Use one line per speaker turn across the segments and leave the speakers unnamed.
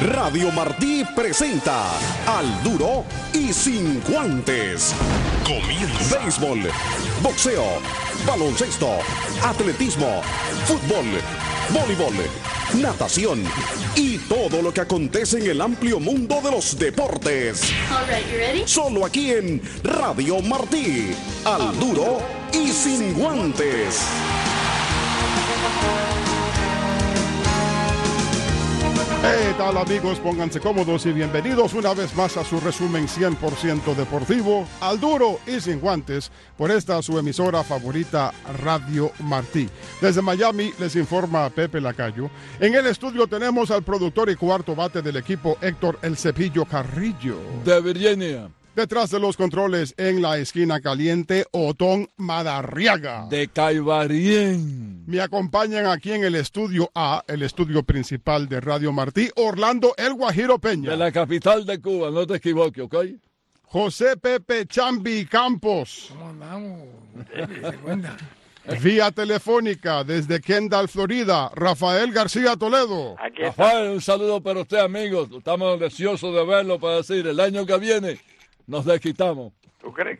Radio Martí presenta Al Duro y Sin Guantes. Comienza. Béisbol, boxeo, baloncesto, atletismo, fútbol, voleibol, natación y todo lo que acontece en el amplio mundo de los deportes.
All right, you ready?
Solo aquí en Radio Martí. Al Duro y Sin Guantes.
¿Qué tal, amigos? Pónganse cómodos y bienvenidos una vez más a su resumen 100% deportivo, Al Duro y Sin Guantes, por esta su emisora favorita, Radio Martí. Desde Miami les informa Pepe Lacayo. En el estudio tenemos al productor y cuarto bate del equipo, Héctor El Cepillo Carrillo.
De Virginia.
Detrás de los controles, en la esquina caliente, Otón Madarriaga.
De Caibarien.
Me acompañan aquí en el estudio A, el estudio principal de Radio Martí, Orlando El Guajiro Peña.
De la capital de Cuba, no te equivoques, ¿ok?
José Pepe Chambi Campos.
¿Cómo andamos? ¿Se cuenta?
Vía telefónica desde Kendall, Florida, Rafael García Toledo.
Aquí está.
Rafael, un saludo para usted, amigos. Estamos deseosos de verlo para decir, el año que viene nos desquitamos.
¿Tú crees?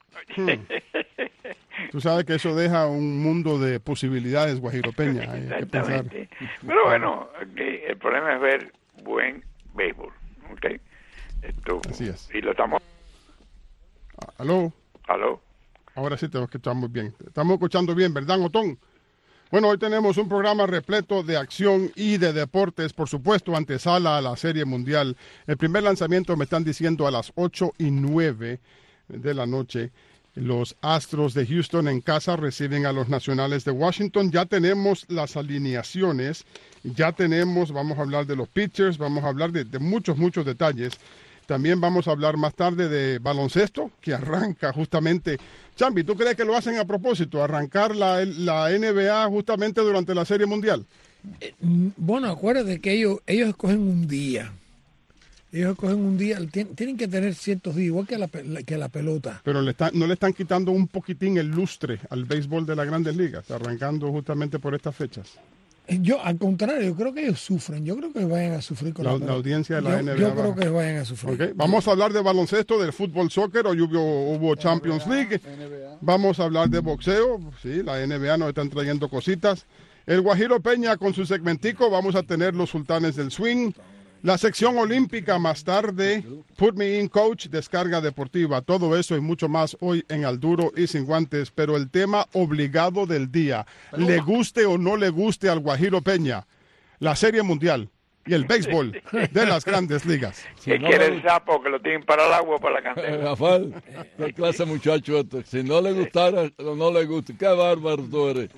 Tú sabes que eso deja un mundo de posibilidades, Guajiro Peña. Hay que pensar.
Exactamente. Pero bueno, aquí el problema es ver buen béisbol. ¿Ok? Esto,
Así es.
Y lo estamos...
¿Aló?
¿Aló?
Ahora sí te escuchamos bien. Estamos escuchando bien, ¿verdad, Otón? Bueno, hoy tenemos un programa repleto de acción y de deportes, por supuesto, antesala a la Serie Mundial. El primer lanzamiento me están diciendo a las 8:09 de la noche. Los Astros de Houston en casa reciben a los Nacionales de Washington. Ya tenemos las alineaciones, ya tenemos, vamos a hablar de los pitchers, vamos a hablar de muchos detalles. También vamos a hablar más tarde de baloncesto, que arranca justamente. Chambi, ¿tú crees que lo hacen a propósito, arrancar la NBA justamente durante la Serie Mundial?
Bueno, acuérdate que ellos escogen un día. Ellos escogen un día, tienen que tener ciertos días, igual que la pelota.
Pero no le están quitando un poquitín el lustre al béisbol de las Grandes Ligas, arrancando justamente por estas fechas.
Yo, al contrario, yo creo que ellos sufren. Yo creo que vayan a sufrir con
La
pelota.
audiencia de la NBA.
Yo creo que vayan a sufrir.
Okay. Vamos a hablar de baloncesto, del fútbol soccer, hoy hubo Champions League. Vamos a hablar de boxeo, sí, la NBA nos están trayendo cositas. El Guajiro Peña con su segmentico, vamos a tener los sultanes del swing. La sección olímpica más tarde, Put Me In Coach, descarga deportiva, todo eso y mucho más hoy en Al Duro y Sin Guantes, pero el tema obligado del día, le guste o no le guste al Guajiro Peña, la Serie Mundial y el béisbol de las Grandes Ligas.
¿Qué quiere el sapo? Que lo tienen para el agua o para la candela.
Rafael, qué clase de muchacho este. Si no le gustara o no le gusta, qué bárbaro tú eres.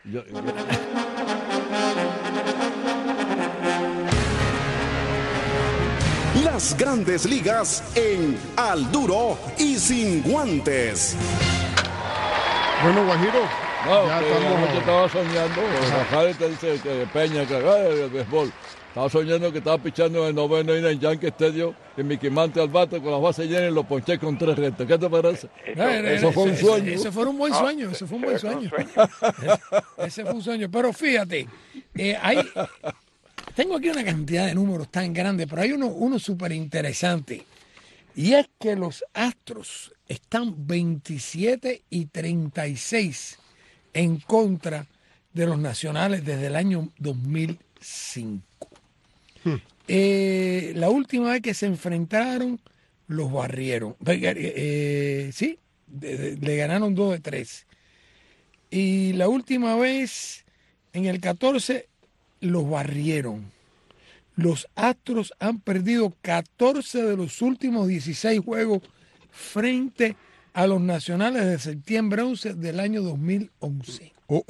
Las Grandes Ligas en Al Duro y Sin Guantes.
Bueno, Guajiro,
No,
ya
que
estamos...
anoche estaba soñando, Rafael te dice que Peña, que el béisbol. Estaba soñando que estaba pichando en el noveno inning en Yankee Stadium y Mickey Mantle al bate con las bases llenas y lo ponché con 3 rectas. ¿Qué te parece? Eso fue un sueño.
Ese fue un buen sueño, ese fue un buen sueño. Ese fue un sueño. Pero fíjate, tengo aquí una cantidad de números tan grandes, pero hay uno súper interesante. Y es que los Astros están 27-36 en contra de los Nacionales desde el año 2005. La última vez que se enfrentaron, los barrieron. Sí, le ganaron 2-3. Y la última vez, en el 14, los barrieron. Los Astros han perdido 14 de los últimos 16 juegos frente a los Nacionales de septiembre 11 del año 2011.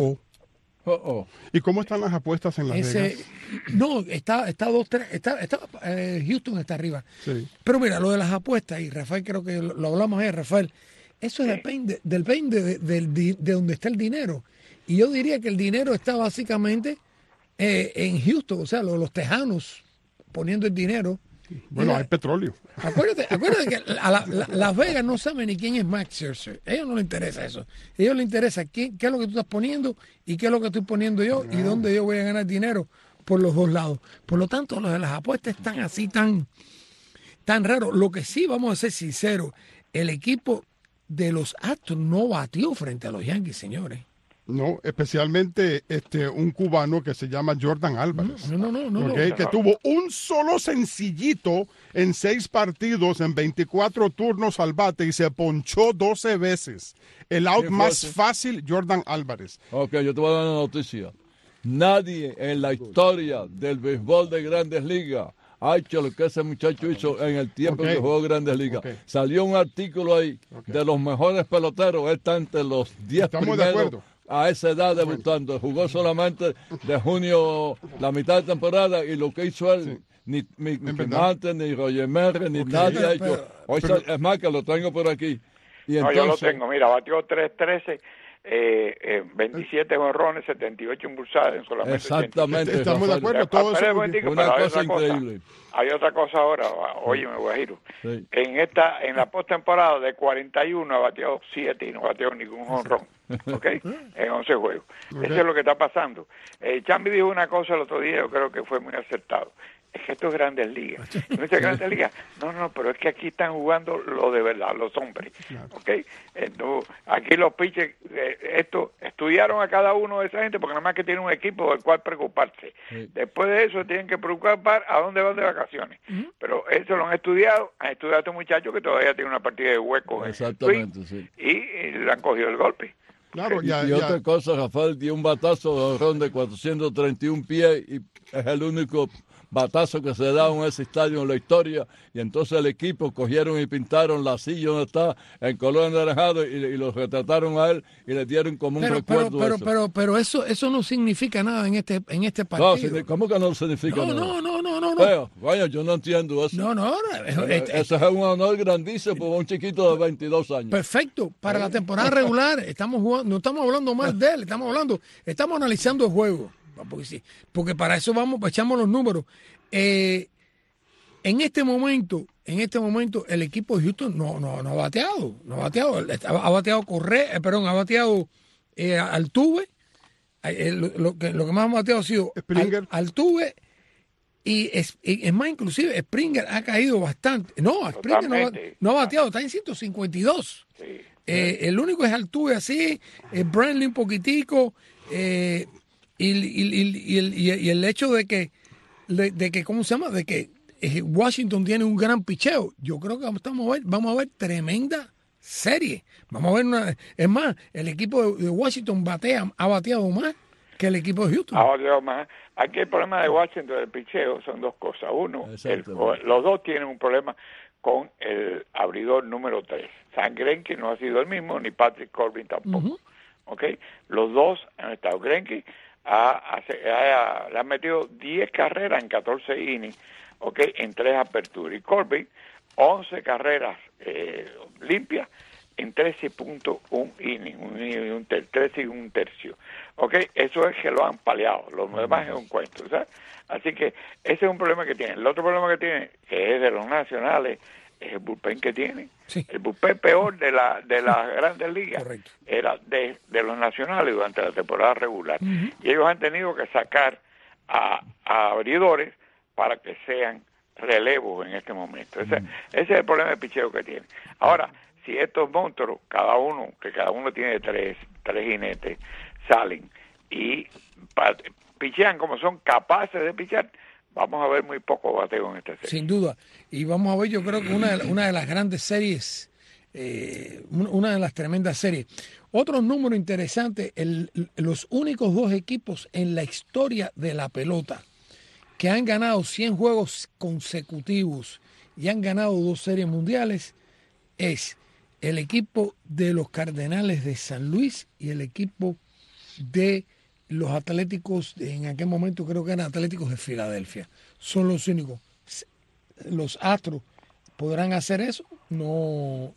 ¿Y cómo están las apuestas en Las Vegas?
No, está 2-3, Houston está arriba.
Sí.
Pero mira, lo de las apuestas, y Rafael, creo que lo hablamos ayer, Rafael, eso depende de donde está el dinero. Y yo diría que el dinero está básicamente en Houston, o sea, los tejanos poniendo el dinero.
Bueno, hay petróleo.
Acuérdate que Las Vegas no sabe ni quién es Max Scherzer. A ellos no les interesa eso. A ellos les interesa qué es lo que tú estás poniendo y qué es lo que estoy poniendo yo y dónde yo voy a ganar dinero. por los dos lados. Por lo tanto, lo de las apuestas están así tan raro. Lo que sí, vamos a ser sinceros, el equipo de los Astros no batió frente a los Yankees, señores.
No, especialmente un cubano que se llama Jordan Álvarez.
No.
Que tuvo un solo sencillito en 6 partidos, en 24 turnos al bate y se ponchó 12 veces. El out más fácil, Jordan Álvarez.
Ok, yo te voy a dar una noticia. Nadie en la historia del béisbol de Grandes Ligas ha hecho lo que ese muchacho hizo en el tiempo que jugó Grandes Ligas. Salió un artículo ahí de los mejores peloteros. Él está entre los 10 primeros a esa edad debutando. Jugó solamente de junio la mitad de temporada y lo que hizo él, ni Marte, ni Roger Merry, ni nadie ha hecho. Es más, que lo tengo por aquí. Y entonces,
yo lo tengo. Mira, batió 3-13. 27 jonrones, 78 impulsadas en solamente
exactamente.
86.
Estamos de acuerdo. Todo eso
una cosa increíble.
Hay otra cosa ahora, óyeme, Guajiro.
Sí.
En la postemporada de 41 ha bateado 7 y no ha bateado ningún jonrón. ¿Ok? En 11 juegos. Eso es lo que está pasando. Chambi dijo una cosa el otro día, yo creo que fue muy acertado. Es que esto es Grandes Ligas. ¿No es Grandes Ligas? No, pero es que aquí están jugando lo de verdad, los hombres. ¿Ok? Entonces, aquí los pitchers, estudiaron a cada uno de esa gente porque nada más que tienen un equipo del cual preocuparse. Sí. Después de eso tienen que preocupar a dónde van de vacaciones. Pero eso lo han estudiado a estos muchachos que todavía tienen una partida de huecos.
Exactamente, sí.
Y le han cogido el golpe.
Claro,
y otra cosa, Rafael dio un batazo de jonrón de 431 pies y es el único batazo que se da en ese estadio en la historia, y entonces el equipo cogieron y pintaron la silla donde está en color anaranjado y lo retrataron a él y le dieron como un recuerdo.
Pero eso no significa nada en este partido.
No, ¿cómo que no significa nada?
No.
Vaya, yo no entiendo eso. Eso es un honor grandísimo por un chiquito de 22 años.
Perfecto, para la temporada regular estamos jugando, no estamos hablando más de él, estamos analizando el juego. Porque para eso echamos los números. En este momento el equipo de Houston no ha bateado, ha bateado Altuve, lo que más ha bateado ha sido Altuve, y es más, inclusive Springer ha caído bastante. No, Springer no ha bateado, está en 152. Sí. El único es Altuve así, Brantley un poquitico, y el hecho de que ¿cómo se llama? De que Washington tiene un gran picheo. Yo creo que vamos a ver tremenda serie. Vamos a ver es más, el equipo de Washington ha bateado más que el equipo de Houston.
Ha bateado más. Aquí el problema de Washington del picheo son dos cosas. Uno, los dos tienen un problema con el abridor número 3. Zack Greinke no ha sido el mismo, ni Patrick Corbin tampoco. ¿Okay? Los dos han estado. Greinke le han metido 10 carreras en 14 innings, en 3 aperturas. Y Corbin, 11 carreras limpias en 13.1 innings, 13 y un tercio. Eso es que lo han paliado, los demás es un cuento, ¿sabes? Así que ese es un problema que tiene. El otro problema que tiene, que es de los nacionales, es el bullpen que tienen. Sí. El bullpen peor de las Grandes Ligas. Correcto. Era de los nacionales durante la temporada regular. Y ellos han tenido que sacar a abridores para que sean relevos en este momento. Ese es el problema de picheo que tienen. Ahora, si estos monstruos, cada uno tiene tres jinetes, salen y pichean como son capaces de pichar, vamos a ver muy poco bateo en esta serie.
Sin duda. Y vamos a ver, yo creo que una de las grandes series, una de las tremendas series. Otro número interesante, los únicos 2 equipos en la historia de la pelota que han ganado 100 juegos consecutivos y han ganado 2 series mundiales es el equipo de los Cardenales de San Luis y el equipo de los Atléticos, en aquel momento creo que eran Atléticos de Filadelfia. Son los únicos. ¿Los Astros podrán hacer eso? No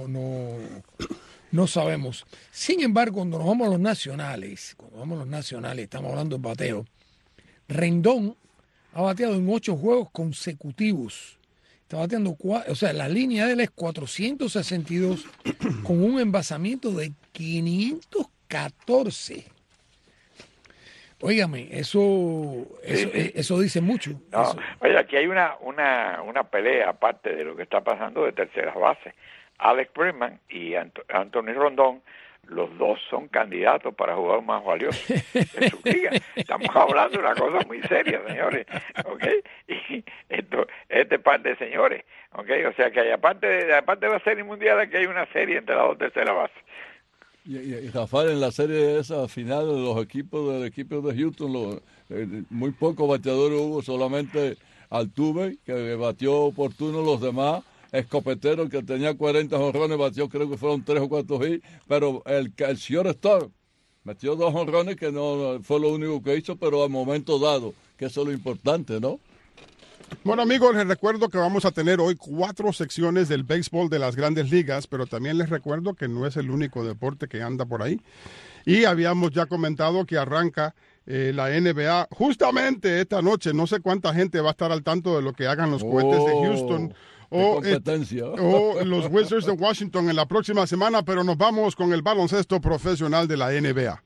sabemos. Sin embargo, cuando nos vamos a los nacionales, estamos hablando de bateo, Rendón ha bateado en 8 juegos consecutivos. Está bateando, la línea de él es 462 con un envasamiento de 514. Óigame, eso dice mucho.
No,
Eso.
oye, aquí hay una pelea, aparte de lo que está pasando, de terceras bases. Alex Bregman y Anthony Rondón, los dos son candidatos para jugador más valioso de su liga. Estamos hablando de una cosa muy seria, señores, ¿ok? Y este par de señores, ¿ok? O sea que hay, aparte de la Serie Mundial, aquí hay una serie entre las dos terceras bases.
Y Rafael, en la serie esa final de los equipos del equipo de Houston, muy pocos bateadores hubo, solamente Altuve, que batió oportuno, los demás escopetero que tenía 40 jonrones, batió creo que fueron 3 o 4 hits, pero el shortstop metió 2 jonrones que no fue lo único que hizo, pero al momento dado, que eso es lo importante, ¿no?
Bueno, amigos, les recuerdo que vamos a tener hoy 4 secciones del béisbol de las grandes ligas, pero también les recuerdo que no es el único deporte que anda por ahí. Y habíamos ya comentado que arranca la NBA justamente esta noche. No sé cuánta gente va a estar al tanto de lo que hagan los cohetes de Houston o los Wizards de Washington en la próxima semana, pero nos vamos con el baloncesto profesional de la NBA.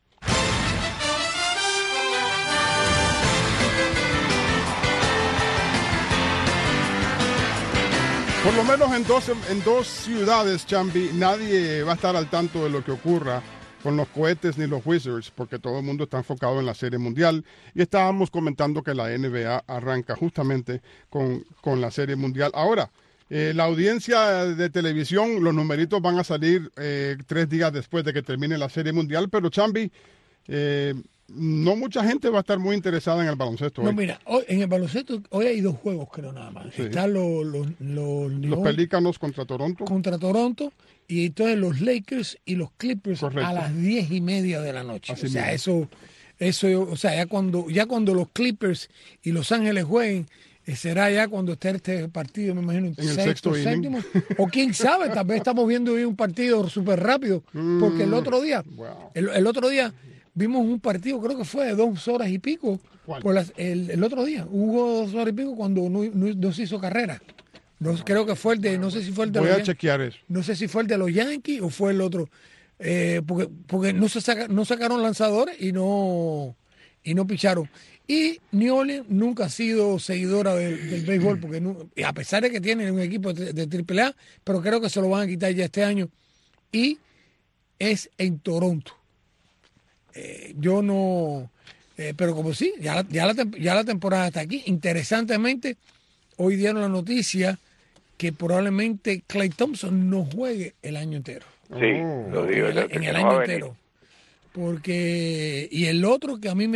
Por lo menos en dos ciudades, Chambi, nadie va a estar al tanto de lo que ocurra con los cohetes ni los Wizards, porque todo el mundo está enfocado en la Serie Mundial. Y estábamos comentando que la NBA arranca justamente con la Serie Mundial. Ahora, la audiencia de televisión, los numeritos van a salir 3 días después de que termine la Serie Mundial, pero Chambi, no mucha gente va a estar muy interesada en el baloncesto.
No, mira, en el baloncesto hoy hay 2 juegos, creo, nada más.
Sí.
Están los
Pelícanos contra Toronto.
Y entonces los Lakers y los Clippers. Correcto. A las 10:30 de la noche.
Así
o sea,
mismo.
eso, o sea, ya cuando los Clippers y Los Ángeles jueguen, será ya cuando esté este partido, me imagino,
en el sexto
séptimo, o quién sabe, tal vez estamos viendo hoy un partido súper rápido, porque el otro día, el otro día vimos un partido, creo que fue de 2 horas y pico. El otro día hubo 2 horas y pico cuando no se hizo carrera. No, creo que fue no sé si fue el de
Voy
los
a chequear eso.
No sé si fue el de los Yankees o fue el otro. Porque no sacaron lanzadores y no picharon. Y New Orleans nunca ha sido seguidora del béisbol, porque a pesar de que tienen un equipo de AAA, pero creo que se lo van a quitar ya este año. Y es en Toronto. Yo no... pero como sí, ya la temporada está aquí. Interesantemente, hoy dieron la noticia que probablemente Klay Thompson no juegue el año entero.
Sí, lo digo.
En el año entero. Porque... Y el otro que a mí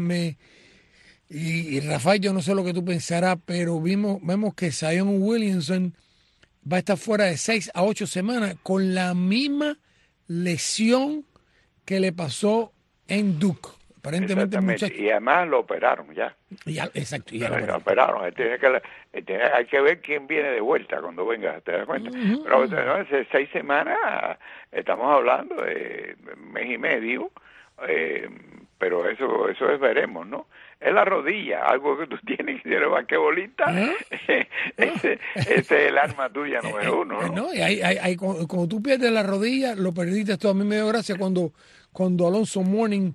y Rafael, yo no sé lo que tú pensarás, pero vemos que Zion Williamson va a estar fuera de 6 a 8 semanas con la misma lesión que le pasó en Duke. Aparentemente
y además lo operaron ya.
Exacto.
Lo operaron. Hay que ver quién viene de vuelta cuando venga, ¿te das cuenta? Pero ¿no? 6 semanas, estamos hablando de 1 mes y medio, pero eso es veremos, ¿no? Es la rodilla, algo que tú tienes que ser basquetbolista. Ese es el arma tuya número 1, ¿no?
Y cuando tú pierdes la rodilla, lo perdiste todo. A mí me dio gracia cuando Alonso Mourning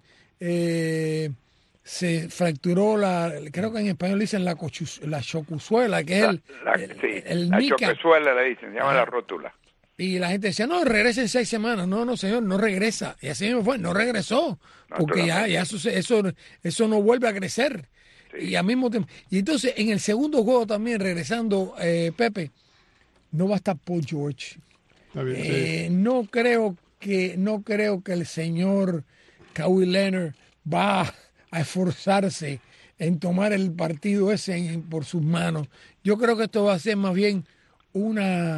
se fracturó creo que en español dicen la chocuzuela, que es
la chocuzuela le dicen, se llama la rótula.
Y la gente decía, no, regresa en 6 semanas. No, señor, no regresa. Y así mismo fue, no regresó. Porque ya eso no vuelve a crecer. Sí. Y al mismo tiempo. Y entonces, en el segundo juego también, regresando, Pepe, no va a estar Paul George.
Sí.
No creo que el señor Kawhi Leonard va a esforzarse en tomar el partido ese por sus manos. Yo creo que esto va a ser más bien un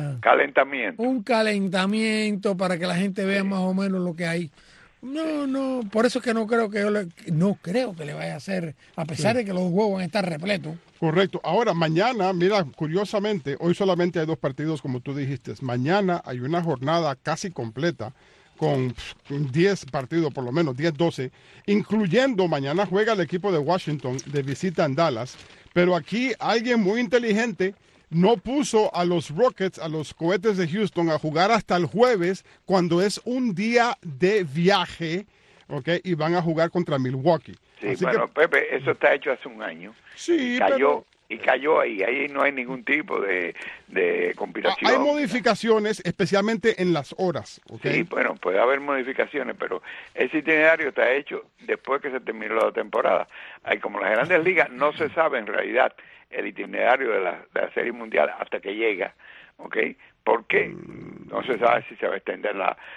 calentamiento para que la gente vea más o menos lo que hay. No, por eso es que no creo que le vaya a hacer, a pesar de que los juegos van a estar repletos.
Correcto. Ahora, mañana, mira, curiosamente, hoy solamente hay 2 partidos, como tú dijiste. Mañana hay una jornada casi completa con 10 partidos, por lo menos 10-12, incluyendo mañana juega el equipo de Washington de visita en Dallas. Pero aquí alguien muy inteligente no puso a los Rockets, a los cohetes de Houston, a jugar hasta el jueves, cuando es un día de viaje, ¿ok? Y van a jugar contra Milwaukee.
Sí,
Así
bueno,
que,
Pepe, eso está hecho hace un año.
sí,
Cayó ahí no hay ningún tipo de conspiración.
Hay modificaciones, especialmente en las horas, ¿ok?
Sí, bueno, puede haber modificaciones, pero ese itinerario está hecho después que se terminó la temporada. Hay como las grandes ligas, no se sabe en realidad el itinerario de la Serie Mundial hasta que llega, ¿ok? Porque no se sabe si se va a extender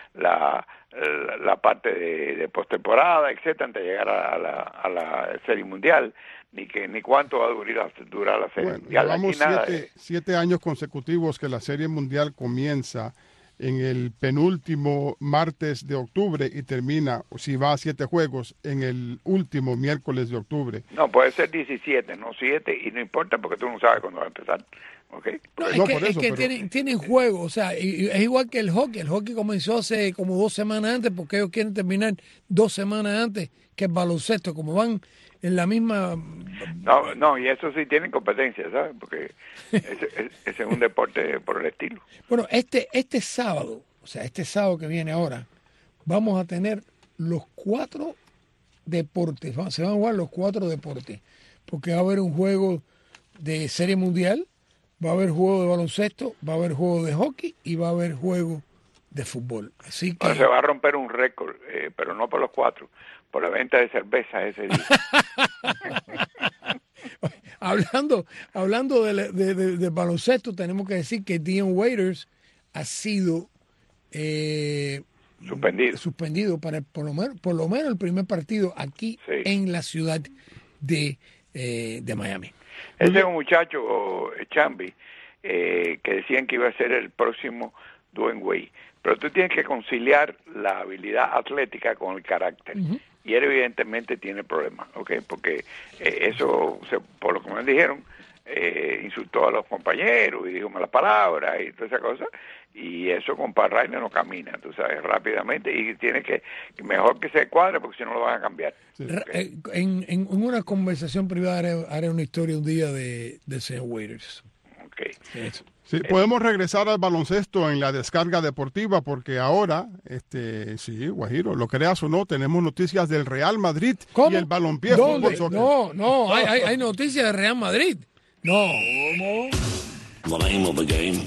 la parte de postemporada, etcétera, antes de llegar a la Serie Mundial, ni cuánto va a durar la Serie Mundial.
Llevamos 7 años consecutivos que la Serie Mundial comienza en el penúltimo martes de octubre y termina, si va a 7 juegos, en el último miércoles de octubre.
No, puede ser 17, no 7, y no importa porque tú no sabes cuándo va a empezar. Okay.
No, es que tienen juego, o sea, es igual que el hockey. El hockey comenzó hace como 2 semanas antes porque ellos quieren terminar 2 semanas antes que el baloncesto, como van en la misma...
No, y eso sí tienen competencia, ¿sabes? Porque ese es un deporte por el estilo.
Bueno, este sábado, o sea, este sábado que viene ahora, vamos a tener los 4 deportes, se van a jugar los 4 deportes, porque va a haber un juego de Serie Mundial, va a haber juego de baloncesto, va a haber juego de hockey y va a haber juego de fútbol. Así que...
se va a romper un récord, pero no por los 4, por la venta de cerveza ese día.
Hablando de baloncesto, tenemos que decir que Dion Waiters ha sido suspendido para por lo menos el primer partido aquí en la ciudad de Miami.
Ese es un muchacho, Chambi, que decían que iba a ser el próximo Dwayne Wade. Pero tú tienes que conciliar la habilidad atlética con el carácter. Uh-huh. Y él evidentemente tiene problemas, ¿ok? Porque por lo que me dijeron, insultó a los compañeros y dijo malas palabras y toda esa cosa. Y eso con Pat Riley no camina, tú sabes, rápidamente. Y tiene que mejor que se cuadre porque si no lo van a cambiar.
Sí. Okay. En una conversación privada haré una historia un día de señor Waiters.
Okay.
Sí, podemos regresar al baloncesto en la descarga deportiva porque ahora, sí, Guajiro, lo creas o no, tenemos noticias del Real Madrid. ¿Cómo? Y el balompié.
No, hay noticias del Real Madrid. No. ¿Cómo?
The name of the game.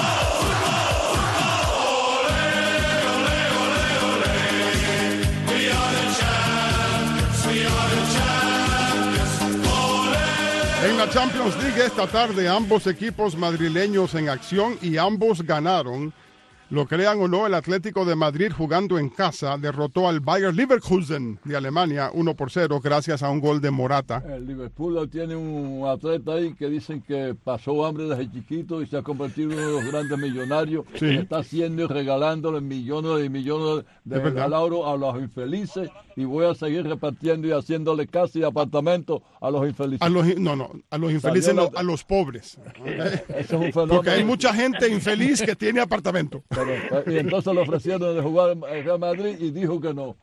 En la Champions League esta tarde ambos equipos madrileños en acción y ambos ganaron. Lo crean o no, el Atlético de Madrid jugando en casa derrotó al Bayer Leverkusen de Alemania 1-0 gracias a un gol de Morata.
El Liverpool tiene un atleta ahí que dicen que pasó hambre desde chiquito y se ha convertido en uno de los grandes millonarios. Sí. Que está haciendo y regalándole millones y millones de regalos a los infelices y voy a seguir repartiendo y haciéndole casi apartamentos a los infelices.
A los infelices no, a los pobres.
Eso es un fenómeno.
Porque hay mucha gente infeliz que tiene apartamento.
Y entonces le ofrecieron de jugar en Real Madrid y dijo que no.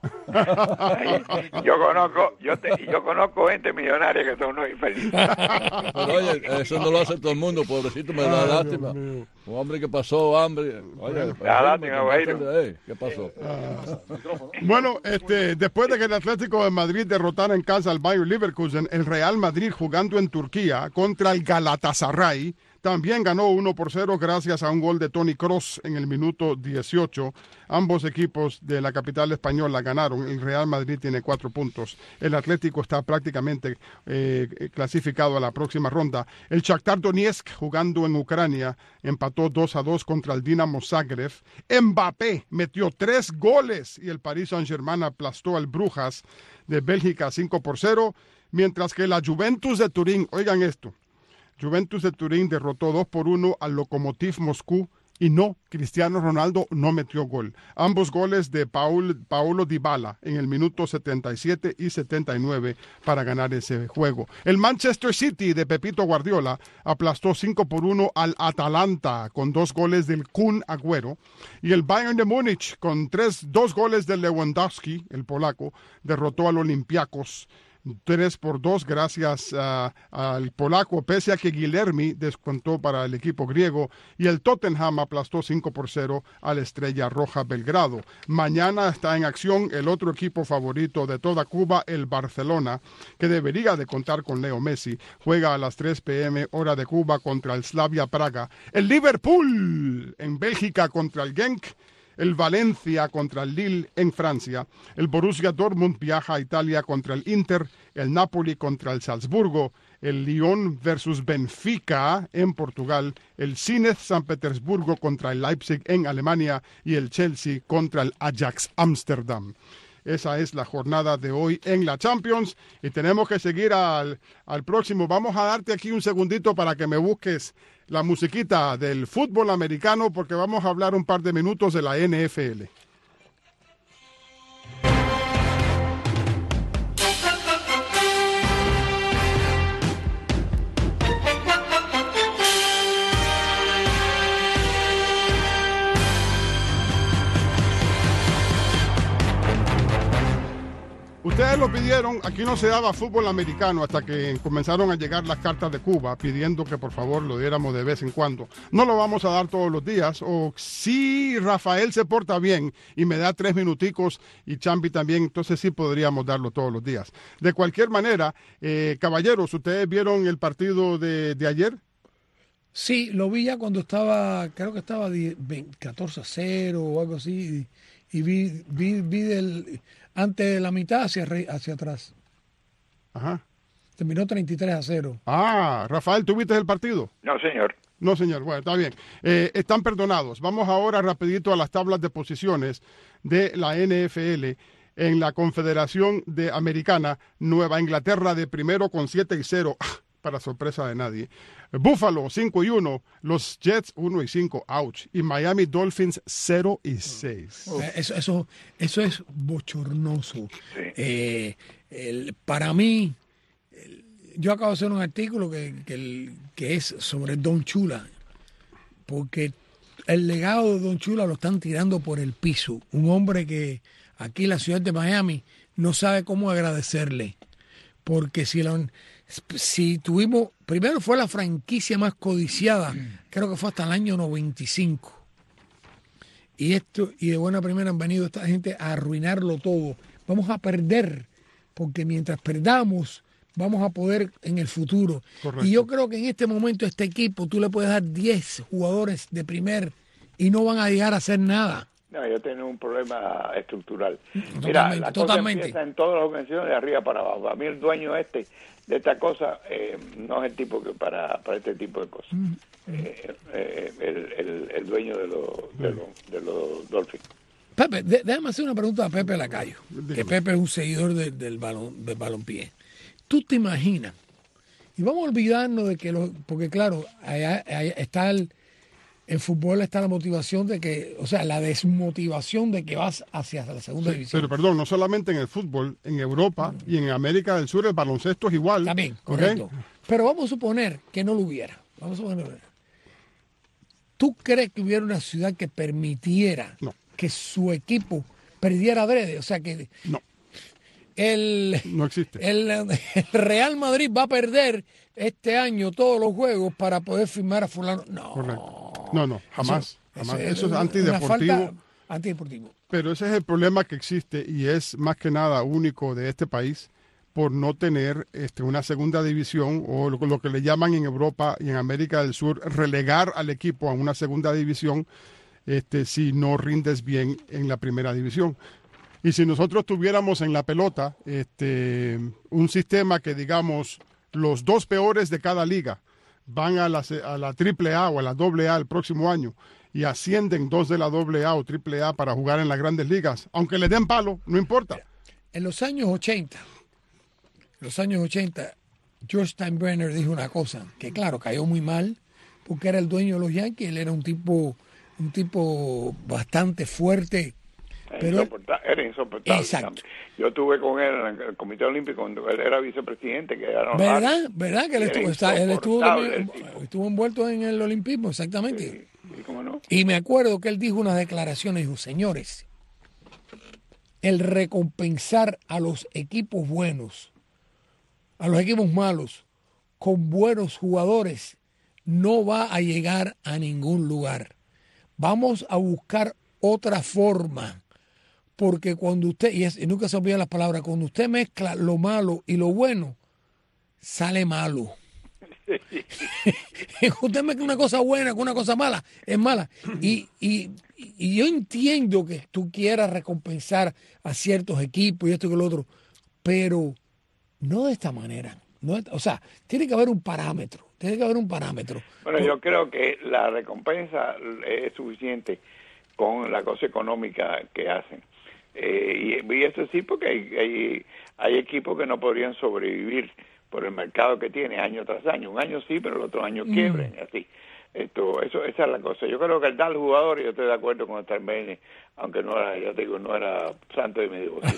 Yo conozco gente millonaria que son unos infelices.
Pero oye, eso no lo hace todo el mundo, pobrecito, me da lástima. Un hombre que pasó hambre. Oye, ¿qué pasó?
Bueno, después de que el Atlético de Madrid derrotara en casa al Bayer Leverkusen, el Real Madrid jugando en Turquía contra el Galatasaray también ganó 1-0 gracias a un gol de Toni Kroos en el minuto 18. Ambos equipos de la capital española ganaron. El Real Madrid tiene 4 puntos. El Atlético está prácticamente clasificado a la próxima ronda. El Shakhtar Donetsk, jugando en Ucrania, empató 2-2 contra el Dinamo Zagreb. Mbappé metió 3 goles y el Paris Saint-Germain aplastó al Brujas de Bélgica 5-0, mientras que la Juventus de Turín, oigan esto, Juventus de Turín derrotó 2-1 al Lokomotiv Moscú y Cristiano Ronaldo no metió gol. Ambos goles de Paulo Dybala en el minuto 77 y 79 para ganar ese juego. El Manchester City de Pepito Guardiola aplastó 5-1 al Atalanta con 2 goles del Kun Agüero y el Bayern de Múnich con 2 goles de Lewandowski, el polaco, derrotó al Olympiacos 3-2 gracias al polaco, pese a que Guilherme descontó para el equipo griego, y el Tottenham aplastó 5-0 a la Estrella Roja Belgrado. Mañana está en acción el otro equipo favorito de toda Cuba, el Barcelona, que debería de contar con Leo Messi. Juega a las 3 p.m. hora de Cuba contra el Slavia Praga. El Liverpool en Bélgica contra el Genk. El Valencia contra el Lille en Francia. El Borussia Dortmund viaja a Italia contra el Inter. El Napoli contra el Salzburgo. El Lyon versus Benfica en Portugal. El Zenit San Petersburgo contra el Leipzig en Alemania. Y el Chelsea contra el Ajax Amsterdam. Esa es la jornada de hoy en la Champions. Y tenemos que seguir al próximo. Vamos a darte aquí un segundito para que me busques la musiquita del fútbol americano, porque vamos a hablar un par de minutos de la NFL. Ustedes lo pidieron, aquí no se daba fútbol americano hasta que comenzaron a llegar las cartas de Cuba pidiendo que por favor lo diéramos de vez en cuando. No lo vamos a dar todos los días, o si Rafael se porta bien y me da 3 minuticos y Champi también, entonces sí podríamos darlo todos los días. De cualquier manera, caballeros, ¿ustedes vieron el partido de ayer?
Sí, lo vi ya cuando estaba, creo que estaba 14-0 o algo así, y vi del... antes de la mitad hacia atrás.
Ajá.
Terminó 33-0.
Ah, Rafael, ¿tú viste el partido?
No, señor.
No, señor. Bueno, está bien. Están perdonados. Vamos ahora rapidito a las tablas de posiciones de la NFL. En la Confederación Americana, Nueva Inglaterra de primero con 7-0. Para sorpresa de nadie. Buffalo 5-1, los Jets 1-5, ouch, y Miami Dolphins 0-6.
Eso es bochornoso.
Sí.
Para mí, yo acabo de hacer un artículo que es sobre Don Chula, porque el legado de Don Chula lo están tirando por el piso. Un hombre que aquí en la ciudad de Miami no sabe cómo agradecerle, porque si tuvimos, primero fue la franquicia más codiciada, creo que fue hasta el año 95. Y de buena primera han venido esta gente a arruinarlo todo. Vamos a perder, porque mientras perdamos, vamos a poder en el futuro. Correcto. Y yo creo que en este momento este equipo, tú le puedes dar 10 jugadores de primer y no van a llegar a hacer nada.
No, yo tengo un problema estructural.
Totalmente,
Mira, la cosa
totalmente.
empieza en todas las organizaciones de arriba para abajo. A mí el dueño de esta cosa no es el tipo que para este tipo de cosas. El dueño de los Dolphins.
Pepe, déjame hacer una pregunta a Pepe Lacayo, que Pepe es un seguidor del balompié. ¿Tú te imaginas? Y vamos a olvidarnos de que porque claro, allá está en fútbol está la motivación de que, o sea, la desmotivación de que vas hacia la segunda división.
Pero perdón, no solamente en el fútbol, en Europa y en América del Sur el baloncesto es igual.
También, correcto. ¿Okay? Pero vamos a suponer que no lo hubiera. ¿Tú crees que hubiera una ciudad que permitiera que su equipo perdiera adrede? O sea que
no existe.
El Real Madrid va a perder este año todos los juegos para poder firmar a fulano. No.
Correcto. No, jamás. Eso es
antideportivo.
Pero ese es el problema que existe y es más que nada único de este país por no tener una segunda división o lo que le llaman en Europa y en América del Sur relegar al equipo a una segunda división si no rindes bien en la primera división. Y si nosotros tuviéramos en la pelota un sistema que digamos los 2 peores de cada liga van a la AAA o a la AA el próximo año y ascienden 2 de la AA o AAA para jugar en las grandes ligas, aunque les den palo, no importa.
En los años 80, George Steinbrenner dijo una cosa que claro, cayó muy mal porque era el dueño de los Yankees, él era un tipo bastante fuerte. Pero
era insoportable.
Exacto.
Yo estuve con él en el Comité Olímpico cuando él era vicepresidente.
¿Verdad que él estuvo envuelto en el olimpismo? Exactamente.
Sí, ¿cómo no?
Y me acuerdo que él dijo unas declaraciones, dijo, señores, el recompensar a los equipos buenos a los equipos malos con buenos jugadores no va a llegar a ningún lugar. Vamos a buscar otra forma, porque cuando usted, y nunca se olviden las palabras, cuando usted mezcla lo malo y lo bueno, sale malo. Usted mezcla una cosa buena con una cosa mala, es mala. Y yo entiendo que tú quieras recompensar a ciertos equipos y esto y lo otro, pero no de esta manera. O sea, tiene que haber un parámetro.
Bueno, yo creo que la recompensa es suficiente con la cosa económica que hacen. Y eso sí, porque hay equipos que no podrían sobrevivir por el mercado que tiene año tras año. Un año sí, pero el otro año quiebren, así. Esa es la cosa. Yo creo que el tal jugador, yo estoy de acuerdo con el Bene, aunque no era, ya te digo, no era santo de mi devoción.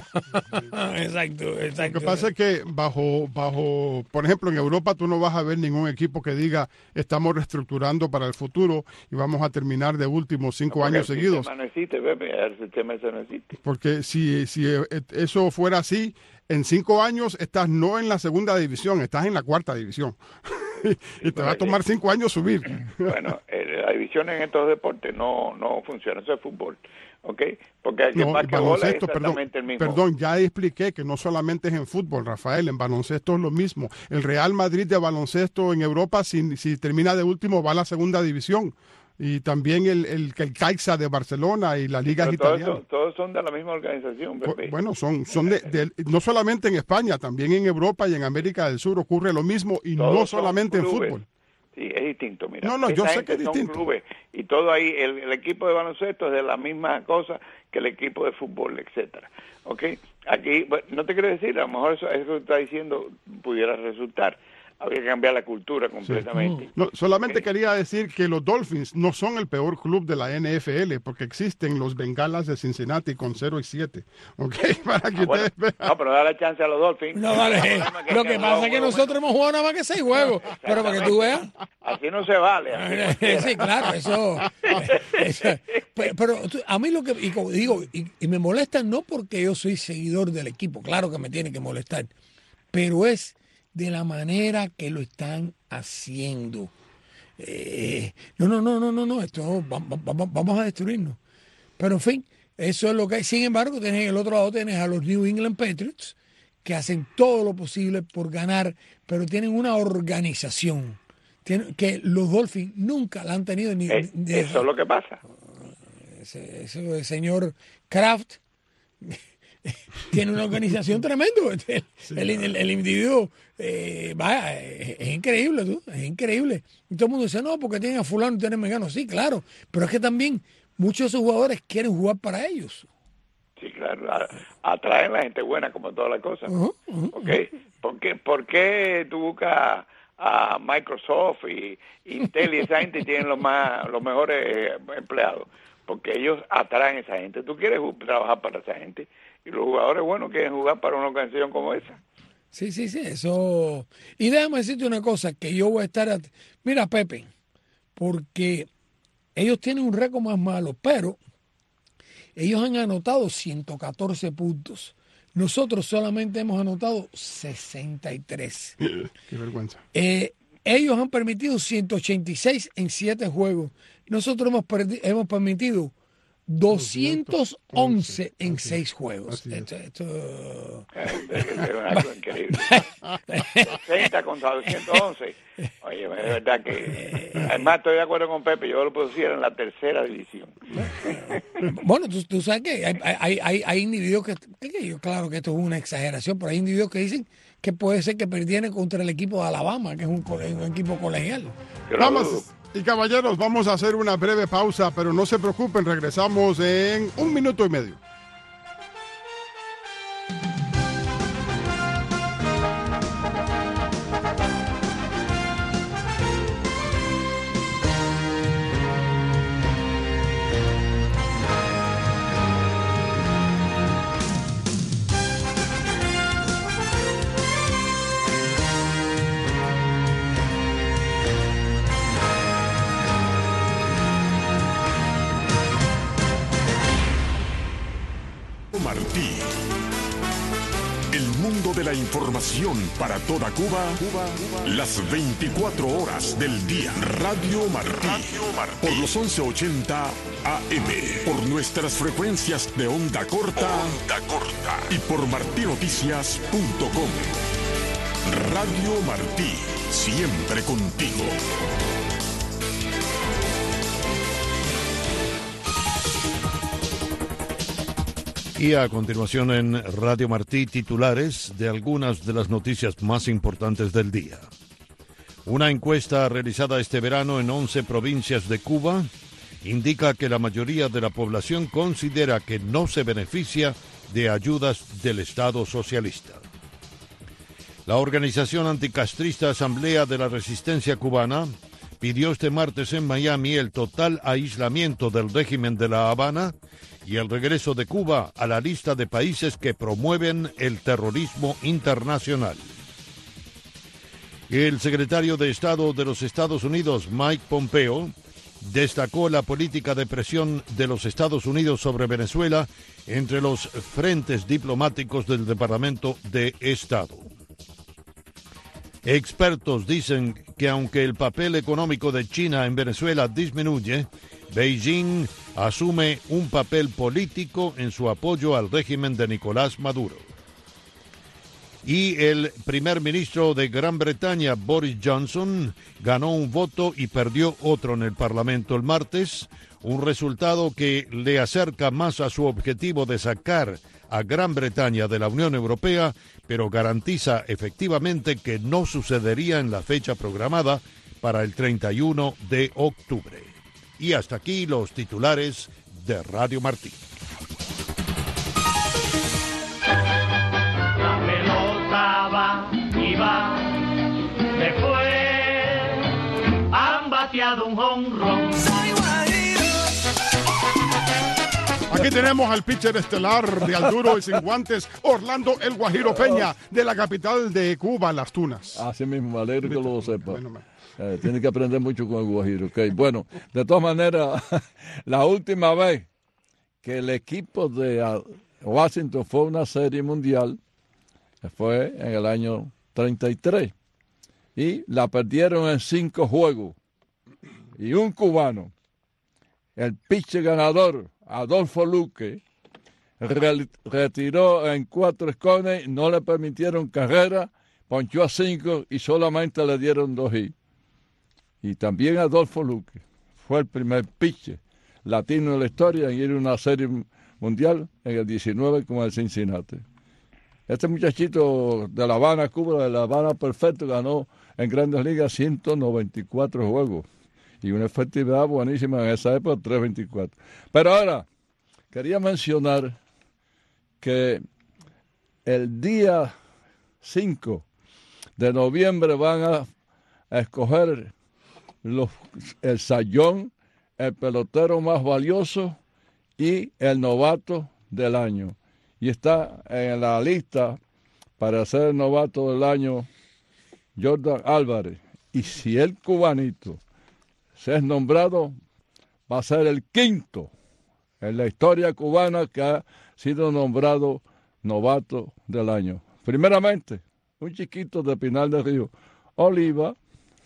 Exacto.
Lo que pasa es que bajo, por ejemplo, en Europa tú no vas a ver ningún equipo que diga estamos reestructurando para el futuro y vamos a terminar de últimos 5 años seguidos.
El sistema no existe, Pepe, el sistema ese no existe.
Porque si eso fuera así, en 5 años estás no en la segunda división, estás en la cuarta división. Y te va a tomar 5 años subir.
Bueno, la división en estos deportes no funciona, eso es fútbol, ¿ok? Porque el que basquetbola es exactamente el mismo.
Perdón, ya expliqué que no solamente es en fútbol, Rafael, en baloncesto es lo mismo. El Real Madrid de baloncesto en Europa, si termina de último, va a la segunda división. Y también el Caixa de Barcelona y la Liga Italiana.
Todos son de la misma organización, Pepe.
Bueno, son no solamente en España, también en Europa y en América del Sur ocurre lo mismo y todos no solamente en fútbol.
Sí, es distinto, mira.
No, yo sé que es distinto.
Clubes, y todo ahí, el equipo de baloncesto es de la misma cosa que el equipo de fútbol, etcétera. ¿Ok? Aquí, bueno, no te quiero decir, a lo mejor eso que está diciendo pudiera resultar. Habría que cambiar la cultura completamente.
Sí. No, solamente quería decir que los Dolphins no son el peor club de la NFL, porque existen los Bengalas de Cincinnati con 0-7. ¿Ok? Para que ustedes vean.
No, pero da la chance a los Dolphins.
No, vale. Lo que pasa es que nosotros hemos jugado nada más que 6 juegos. Pero para que tú veas.
Así no se vale.
Sí, claro, eso. Pero a mí lo que digo, y me molesta no porque yo soy seguidor del equipo, claro que me tiene que molestar, pero es de la manera que lo están haciendo. No, esto vamos a destruirnos. Pero en fin, eso es lo que hay. Sin embargo, en el otro lado tienes a los New England Patriots, que hacen todo lo posible por ganar, pero tienen una organización que los Dolphins nunca la han tenido.
Eso es lo que pasa.
El señor Kraft tiene una organización tremenda. El individuo, vaya, es increíble, es increíble. Y todo el mundo dice, no, porque tienen a fulano y tienen a mengano. Sí, claro, pero es que también muchos de esos jugadores quieren jugar para ellos.
Sí, claro, atraen a la gente buena como todas las cosas. Okay. ¿Por qué tú buscas a Microsoft y Intel y esa gente tienen los mejores empleados? Porque ellos atraen a esa gente. Tú quieres trabajar para esa gente. Y los jugadores buenos quieren jugar para una organización como esa.
Sí, eso. Y déjame decirte una cosa, que yo voy a estar... Mira, Pepe, porque ellos tienen un récord más malo, pero ellos han anotado 114 puntos. Nosotros solamente hemos anotado 63.
Qué vergüenza.
Ellos han permitido 186 en 7 juegos. Nosotros hemos permitido 211 en 6 juegos. Esto...
Es algo increíble. 60 contra 211. Oye, es verdad que... Además, estoy de acuerdo con Pepe. Yo lo pusiera en la tercera división.
Bueno, tú sabes que hay individuos que... Claro que esto es una exageración, pero hay individuos que dicen que puede ser que perdieran contra el equipo de Alabama, que es un equipo colegial.
Vamos... Y caballeros, vamos a hacer una breve pausa, pero no se preocupen, regresamos en 1 minuto y medio.
mundo de la información para toda Cuba, las 24 horas del día. Radio Martí, por los 1180 AM, por nuestras frecuencias de onda corta, y por martinoticias.com. Radio Martí, siempre contigo.
Y a continuación en Radio Martí, titulares de algunas de las noticias más importantes del día. Una encuesta realizada este verano en 11 provincias de Cuba indica que la mayoría de la población considera que no se beneficia de ayudas del Estado socialista. La organización anticastrista Asamblea de la Resistencia Cubana pidió este martes en Miami el total aislamiento del régimen de La Habana y el regreso de Cuba a la lista de países que promueven el terrorismo internacional. El secretario de Estado de los Estados Unidos, Mike Pompeo, destacó la política de presión de los Estados Unidos sobre Venezuela entre los frentes diplomáticos del Departamento de Estado. Expertos dicen que aunque el papel económico de China en Venezuela disminuye, Beijing asume un papel político en su apoyo al régimen de Nicolás Maduro. Y el primer ministro de Gran Bretaña, Boris Johnson, ganó un voto y perdió otro en el Parlamento el martes, un resultado que le acerca más a su objetivo de sacar a Gran Bretaña de la Unión Europea, pero garantiza efectivamente que no sucedería en la fecha programada para el 31 de octubre. Y hasta aquí los titulares de Radio Martí.
La pelota va y va, después han bateado un jonrón.
Aquí tenemos al pitcher estelar de Al Duro y Sin Guantes, Orlando El Guajiro Peña, de la capital de Cuba, Las Tunas.
Así mismo, me alegro que lo sepa. Tiene que aprender mucho con el Guajiro. Okay. Bueno, de todas maneras, la última vez que el equipo de Washington fue a una serie mundial fue en el año 33. Y la perdieron en 5 juegos. Y un cubano, el pitcher ganador, Adolfo Luque, retiró en 4 escones, no le permitieron carrera, ponchó a 5 y solamente le dieron 2 hits. Y también Adolfo Luque fue el primer pitcher latino en la historia en ir a una serie mundial en el 19 con el Cincinnati. Este muchachito de La Habana, Cuba, de La Habana Perfecto, ganó en Grandes Ligas 194 juegos. Y una efectividad buenísima en esa época, 3.24. Pero ahora, quería mencionar que el día 5 de noviembre van a escoger el sayón, el pelotero más valioso y el novato del año. Y está en la lista para ser el novato del año Jordan Álvarez. Y si el cubanito se es nombrado, va a ser el 5º en la historia cubana que ha sido nombrado novato del año. Primeramente, un chiquito de Pinal del Río, Oliva,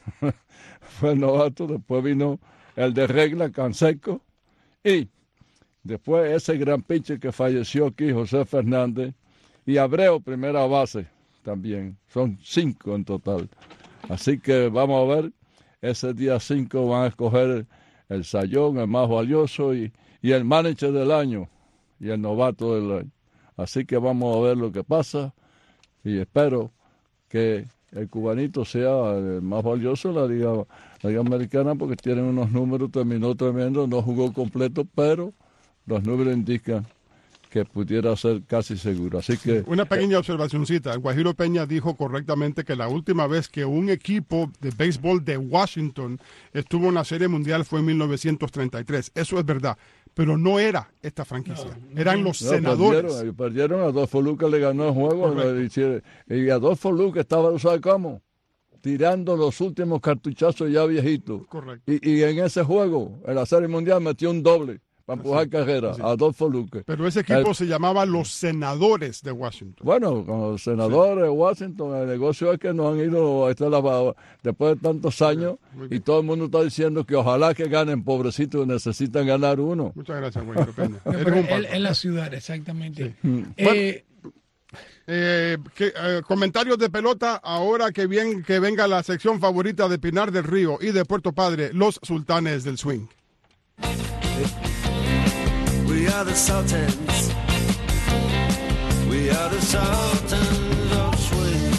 fue el novato, después vino el de Regla, Canseco, y después ese gran pitcher que falleció aquí, José Fernández, y Abreu, primera base también. Son 5 en total. Así que vamos a ver. Ese día 5 van a escoger el sayón, el más valioso, y el manager del año, y el novato del año. Así que vamos a ver lo que pasa, y espero que el cubanito sea el más valioso de la Liga Americana, porque tienen unos números, terminó tremendo, no jugó completo, pero los números indican que pudiera ser casi seguro. Así que
una pequeña observacioncita. Guajiro Peña dijo correctamente que la última vez que un equipo de béisbol de Washington estuvo en una serie mundial fue en 1933. Eso es verdad, pero no era esta franquicia. Eran los senadores.
Perdieron. Adolfo Luque le ganó el juego. Y Adolfo Luque estaba, ¿sabes cómo? Tirando los últimos cartuchazos ya viejitos.
Correcto.
Y en ese juego, en la serie mundial, metió un doble. para empujar carreras, Adolfo Luque.
Pero ese equipo se llamaba los Senadores de Washington.
Bueno, con los senadores de Washington, el negocio es que nos han ido después de tantos años y todo el mundo está diciendo que ojalá que ganen, pobrecitos, necesitan ganar uno.
Muchas gracias, güey.
En la ciudad, exactamente.
Sí. Comentarios de pelota ahora que venga la sección favorita de Pinar del Río y de Puerto Padre, los Sultanes del Swing.
We are the Sultans. We are the Sultans of Swing.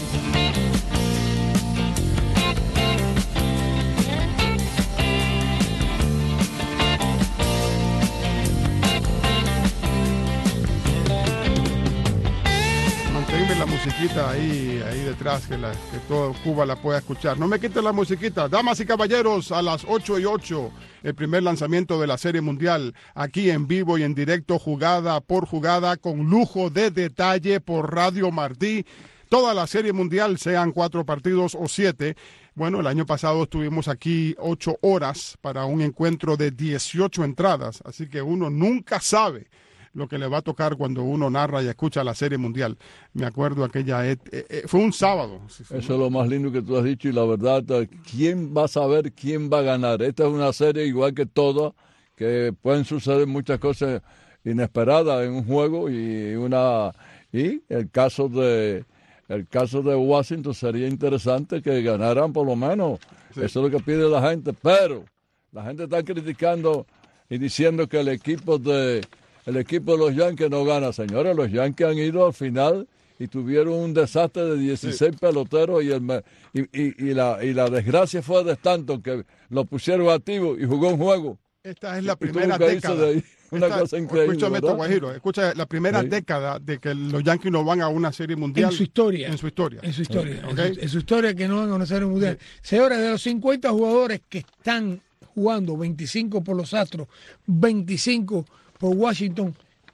Manténme la musiquita ahí detrás, que todo Cuba la pueda escuchar. No me quite la musiquita. Damas y caballeros, a las 8:08, el primer lanzamiento de la Serie Mundial, aquí en vivo y en directo, jugada por jugada, con lujo de detalle por Radio Martí. Toda la Serie Mundial, sean 4 partidos o 7. Bueno, el año pasado estuvimos aquí 8 horas para un encuentro de 18 entradas, así que uno nunca sabe lo que le va a tocar cuando uno narra y escucha la Serie Mundial. Me acuerdo fue un sábado.
Eso es lo más lindo que tú has dicho y la verdad, ¿quién va a saber quién va a ganar? Esta es una serie igual que todas, que pueden suceder muchas cosas inesperadas en un juego y el caso de Washington sería interesante que ganaran por lo menos. Sí. Eso es lo que pide la gente, pero la gente está criticando y diciendo que el equipo de los Yankees no gana. Señores, los Yankees han ido al final y tuvieron un desastre de 16 peloteros y la desgracia fue de Stanton, que lo pusieron activo y jugó un juego.
Esta es la primera década.
Cosa increíble.
Escúchame esto, Guajiro. Escucha, la primera década de que los Yankees no van a una Serie Mundial.
En su historia.
En su historia.
Okay. En su historia que no van a una Serie Mundial. Sí. Señores, de los 50 jugadores que están jugando, 25 por los Astros, 25 por Washington,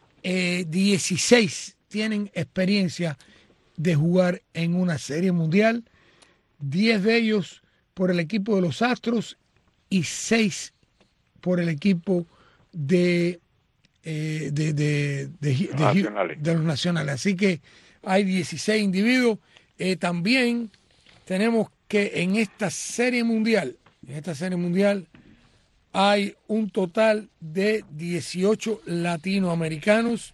16 tienen experiencia de jugar en una Serie Mundial, 10 de ellos por el equipo de los Astros y 6 por el equipo de los Nacionales. Así que hay 16 individuos. También tenemos que en esta Serie Mundial hay un total de 18 latinoamericanos.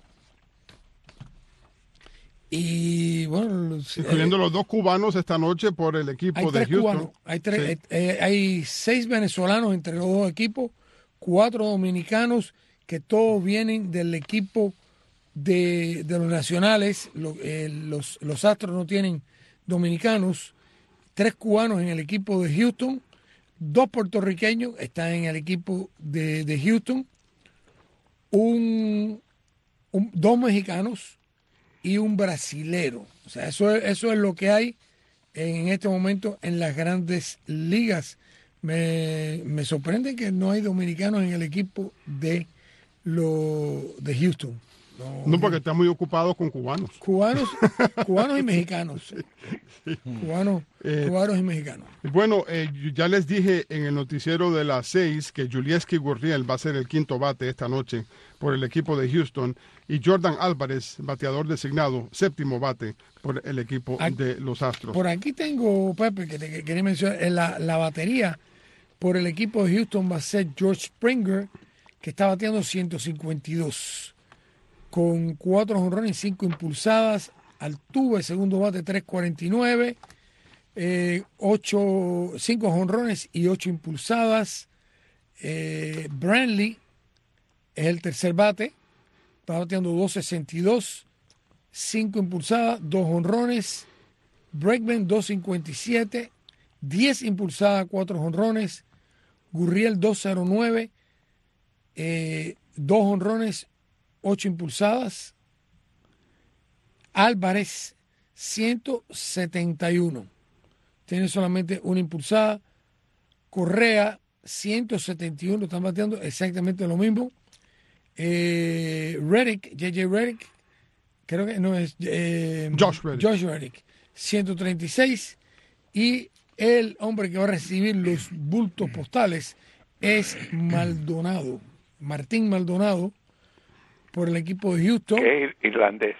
Y bueno,
incluyendo los 2 cubanos esta noche por el equipo de Houston.
Hay 6 venezolanos entre los 2 equipos, 4 dominicanos que todos vienen del equipo de los Nacionales. Los Astros no tienen dominicanos, 3 cubanos en el equipo de Houston, 2 puertorriqueños están en el equipo de Houston, 2 mexicanos y un brasilero. O sea, eso es lo que hay en este momento en las grandes ligas. Me sorprende que no hay dominicanos en el equipo de Houston.
No, porque están muy ocupados con cubanos.
Cubanos y mexicanos. Cubanos y mexicanos.
Bueno, ya les dije en el noticiero de las 6 que Yulieski Gurriel va a ser el 5º bate esta noche por el equipo de Houston y Jordan Álvarez, bateador designado, 7º bate por el equipo de los Astros.
Por aquí tengo, Pepe, que te quería mencionar, la batería por el equipo de Houston va a ser George Springer, que está bateando 152. Con 4 jonrones y 5 impulsadas. Altuve, segundo bate, 3.49. 5 jonrones y 8 impulsadas. Brantley es el tercer bate. Está bateando 2.62. 5 impulsadas, 2 jonrones. Bregman, 2.57. 10 impulsadas, 4 jonrones. Gurriel, 2.09. 2 jonrones, 8 impulsadas. Álvarez, 171. Tiene solamente una impulsada. Correa, 171. Están bateando exactamente lo mismo. Reddick, J.J. Reddick, creo que no es.
Josh
Reddick, 136. Y el hombre que va a recibir los bultos postales es Maldonado. Martín Maldonado por el equipo de Houston.
Que es irlandés.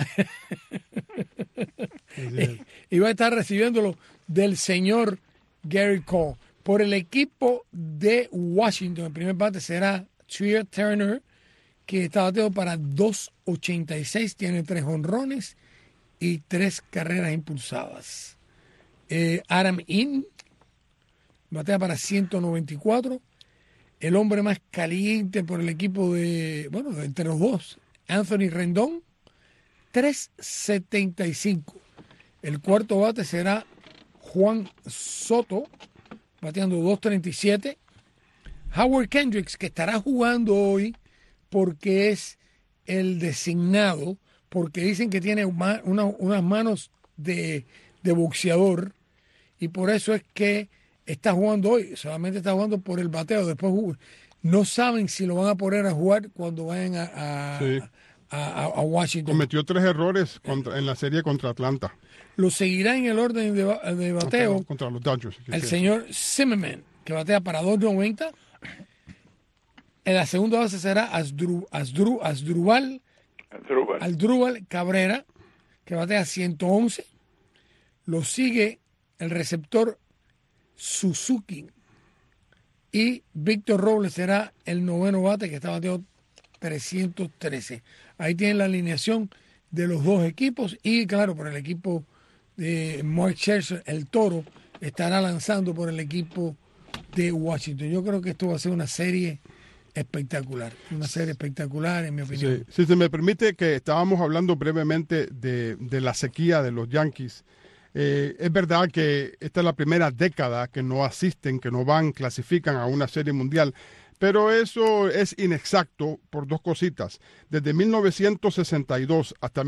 Y va a estar recibiéndolo del señor Gary Cole. Por el equipo de Washington, el primer bate será Trea Turner, que está bateando para 2.86, tiene 3 jonrones y 3 carreras impulsadas. Adam Inn batea para 194. El hombre más caliente por el equipo de, bueno, entre los dos, Anthony Rendón, 3.75. El cuarto bate será Juan Soto, bateando 2.37. Howard Kendricks, que estará jugando hoy porque es el designado, porque dicen que tiene unas manos de boxeador, y por eso es que está jugando hoy. Solamente está jugando por el bateo. Después no saben si lo van a poner a jugar cuando vayan a Washington.
Cometió 3 errores en la serie contra Atlanta.
Lo seguirá en el orden de bateo
contra los Dodgers.
El señor Zimmerman, que batea para 2.90. En la segunda base será Asdrúbal Cabrera, que batea 111. Lo sigue el receptor Suzuki. Y Víctor Robles será el noveno bate, que está bateando 313. Ahí tienen la alineación de los dos equipos. Y claro, por el equipo de Mark Scherzer, el Toro, estará lanzando por el equipo de Washington. Yo creo que esto va a ser una serie espectacular. Una serie espectacular, en mi opinión.
Sí. Si se me permite, que estábamos hablando brevemente de la sequía de los Yankees. Es verdad que esta es la primera década que no asisten, que no clasifican a una serie mundial, pero eso es inexacto por 2 cositas. Desde 1962 hasta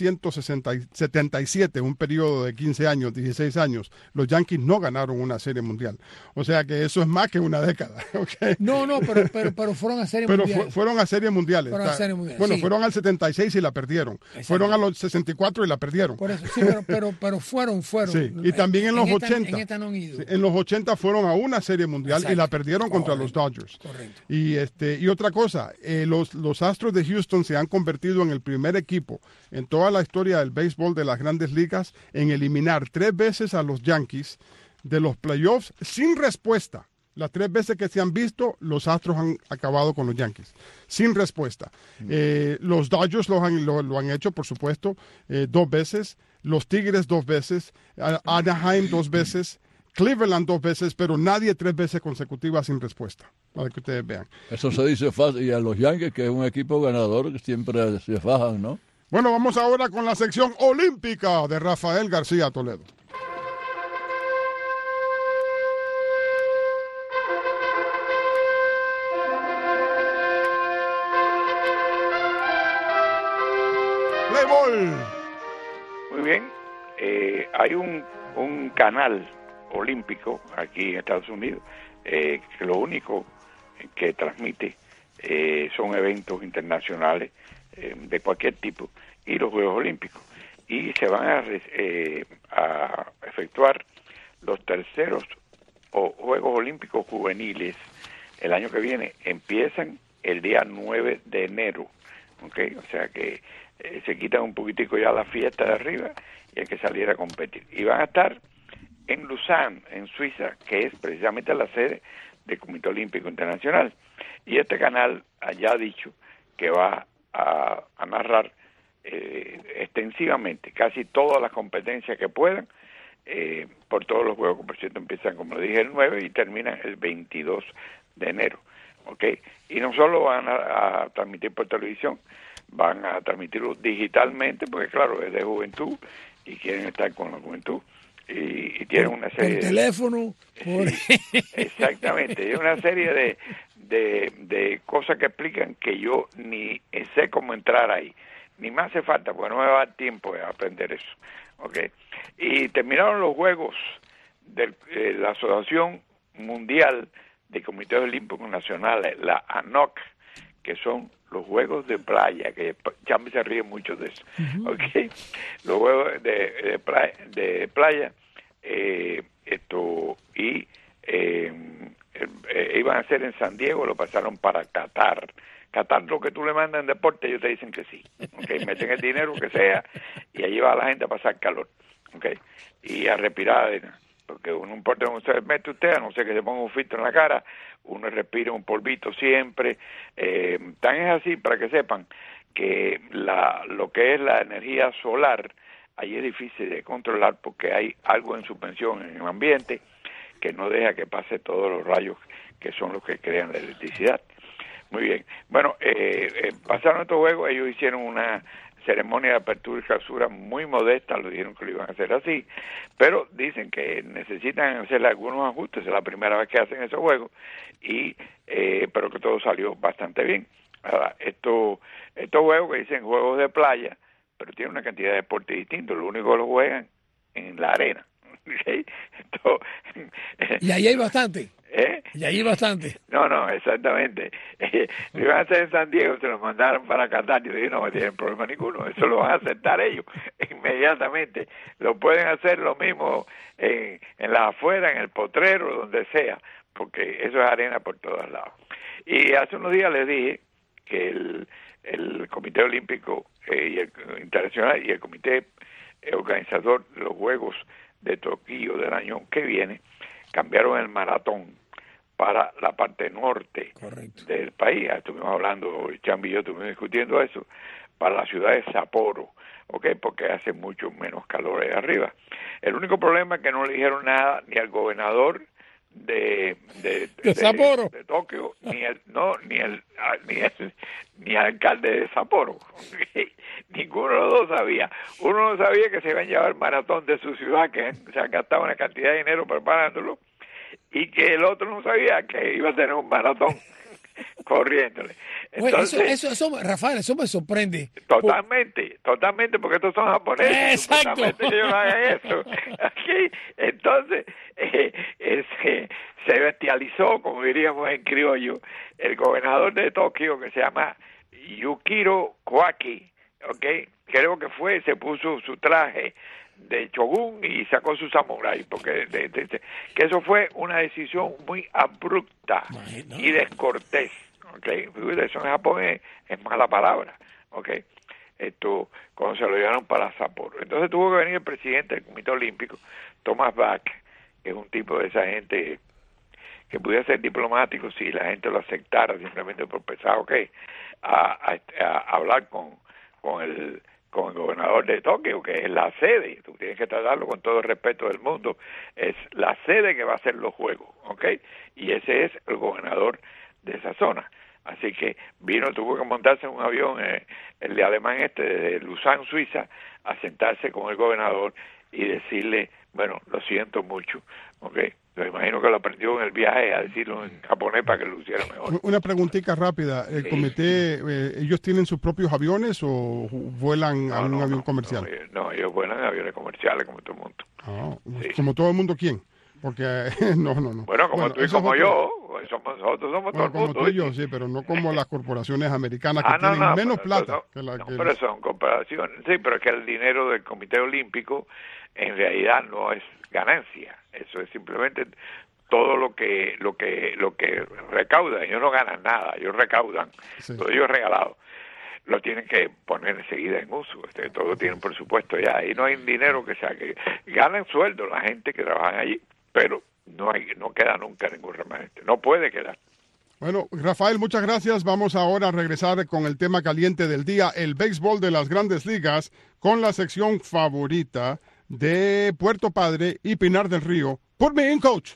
1977, un periodo de 15 años, 16 años, los Yankees no ganaron una serie mundial. O sea que eso es más que una década. ¿Okay?
No, pero fueron a series mundiales.
Pero fueron a series mundiales. Bueno, sí. Fueron al 76 y la perdieron. Exacto. Fueron a los 64 y la perdieron.
Por eso, sí, pero fueron.
Sí. Y también en los 80.
En esta no han ido.
En los 80 fueron a una serie mundial. Exacto. Y la perdieron contra los Dodgers.
Correcto.
Y otra cosa, los Astros de Houston se han convertido en el primer equipo en toda la historia del béisbol de las Grandes Ligas en eliminar 3 veces a los Yankees de los playoffs sin respuesta. Las 3 veces que se han visto, los Astros han acabado con los Yankees sin respuesta. Los Dodgers lo han hecho, por supuesto, 2 veces. Los Tigres 2 veces. Anaheim 2 veces. Cleveland 2 veces, pero nadie 3 veces consecutivas sin respuesta, para que ustedes vean.
Eso se dice fácil, y a los Yankees, que es un equipo ganador, que siempre se fajan, ¿no?
Bueno, vamos ahora con la sección olímpica de Rafael García Toledo. Play ball.
Muy bien. Hay un canal olímpico aquí en Estados Unidos, que lo único que transmite son eventos internacionales de cualquier tipo y los Juegos Olímpicos, y se van a efectuar los terceros Juegos Olímpicos juveniles el año que viene. Empiezan el día 9 de enero, ¿okay? O sea que se quitan un poquitico ya la fiesta de arriba y hay que salir a competir, y van a estar en Lausanne, en Suiza, que es precisamente la sede del Comité Olímpico Internacional. Y este canal ya ha dicho que va a narrar extensivamente casi todas las competencias que puedan por todos los juegos, que por cierto empiezan, como le dije, el 9 y terminan el 22 de enero. ¿Okay? Y no solo van a transmitir por televisión, van a transmitirlo digitalmente, porque claro, es de juventud y quieren estar con la juventud. Y tienen una serie
por teléfono.
Exactamente, es una serie de cosas que explican que yo ni sé cómo entrar ahí, ni me hace falta, porque no me va a dar tiempo de aprender eso. ¿Okay? Y terminaron los juegos de la Asociación Mundial de Comités Olímpicos Nacionales, la ANOC, que son los juegos de playa, que Chambi se ríe mucho de eso. Uh-huh. ¿Okay? Los juegos de playa, iban a hacer en San Diego, lo pasaron para Qatar. Qatar, lo que tú le mandas en deporte, ellos te dicen que sí. ¿Okay? Meten el dinero que sea y allí va la gente a pasar calor. ¿Okay? Y a respirar arena. Porque no importa cómo se mete usted, a no ser que se ponga un filtro en la cara, uno respira un polvito siempre. Tan es así, para que sepan, que lo que es la energía solar, ahí es difícil de controlar porque hay algo en suspensión en el ambiente que no deja que pase todos los rayos que son los que crean la electricidad. Muy bien. Bueno, pasaron estos juegos, ellos hicieron una ceremonia de apertura y clausura muy modesta, lo dijeron que lo iban a hacer así, pero dicen que necesitan hacer algunos ajustes, es la primera vez que hacen esos juegos, pero que todo salió bastante bien. Ahora, estos juegos que dicen juegos de playa, pero tienen una cantidad de deportes distintos, lo único que lo juegan en la arena. ¿Okay?
Y ahí hay bastante.
¿Eh?
Y ahí hay bastante.
No, exactamente. Lo iban a hacer en San Diego, se lo mandaron para Qatar. Yo dije, no tienen problema ninguno, eso lo van a aceptar ellos inmediatamente. Lo pueden hacer lo mismo en las afueras, en el potrero, donde sea, porque eso es arena por todos lados. Y hace unos días les dije que el Comité Olímpico y el Internacional y el Comité Organizador de los Juegos de Tokio del año que viene cambiaron el maratón para la parte norte. Correcto. Del país. Estuvimos hablando, Chambi y yo estuvimos discutiendo eso, para la ciudad de Sapporo, ¿okay? Porque hace mucho menos calor ahí arriba. El único problema es que no le dijeron nada ni al gobernador de
Sapporo,
de Tokio, ni al alcalde de Sapporo. ¿Okay? Ninguno de los dos sabía. Uno no sabía que se iban a llevar el maratón de su ciudad, que se han gastado una cantidad de dinero preparándolo, y que el otro no sabía que iba a tener un maratón corriéndole. Entonces,
eso, Rafael, eso me sorprende.
Totalmente, porque estos son japoneses.
Exacto.
Que ellos hagan eso. Aquí, entonces, se bestializó, como diríamos en criollo, el gobernador de Tokio, que se llama Yukiro Koike, ¿okay? Creo que se puso su traje de shogun y sacó su samurái, porque que eso fue una decisión muy abrupta y descortés. Okay, eso en Japón es mala palabra, okay. Esto cuando se lo llevaron para Sapporo. Entonces tuvo que venir el presidente del Comité Olímpico, Thomas Bach, que es un tipo de esa gente que pudiera ser diplomático si la gente lo aceptara simplemente por pensar, okay, a hablar con el gobernador de Tokio, que es la sede. Tú tienes que tratarlo con todo el respeto del mundo. Es la sede que va a hacer los juegos, okay, y ese es el gobernador de esa zona. Así que tuvo que montarse en un avión, el de alemán desde Lausanne, Suiza, a sentarse con el gobernador y decirle, bueno, lo siento mucho, ¿okay? Yo imagino que lo aprendió en el viaje a decirlo en japonés para que lo hiciera mejor.
Una preguntita rápida, ¿el comité, ellos tienen sus propios aviones o vuelan a un avión comercial?
No, ellos vuelan en aviones comerciales como todo el mundo.
Sí. ¿Como todo el mundo quién? Porque, no.
Bueno, como tú y como yo, nosotros somos todo el mundo.
Como tú y yo, sí, pero no como las corporaciones americanas que tienen menos plata.
Pero son comparaciones. Sí, pero es que el dinero del Comité Olímpico en realidad no es ganancia. Eso es simplemente todo lo que recaudan. Ellos no ganan nada, ellos recaudan. Sí. Todo ello es regalado. Lo tienen que poner enseguida en uso. Todo tiene un presupuesto ya. Ahí no hay dinero que saque. Ganan sueldo la gente que trabaja allí, pero no queda nunca ningún remanente. No puede quedar.
Bueno, Rafael, muchas gracias. Vamos ahora a regresar con el tema caliente del día, el béisbol de las Grandes Ligas, con la sección favorita de Puerto Padre y Pinar del Río. Put me in, coach.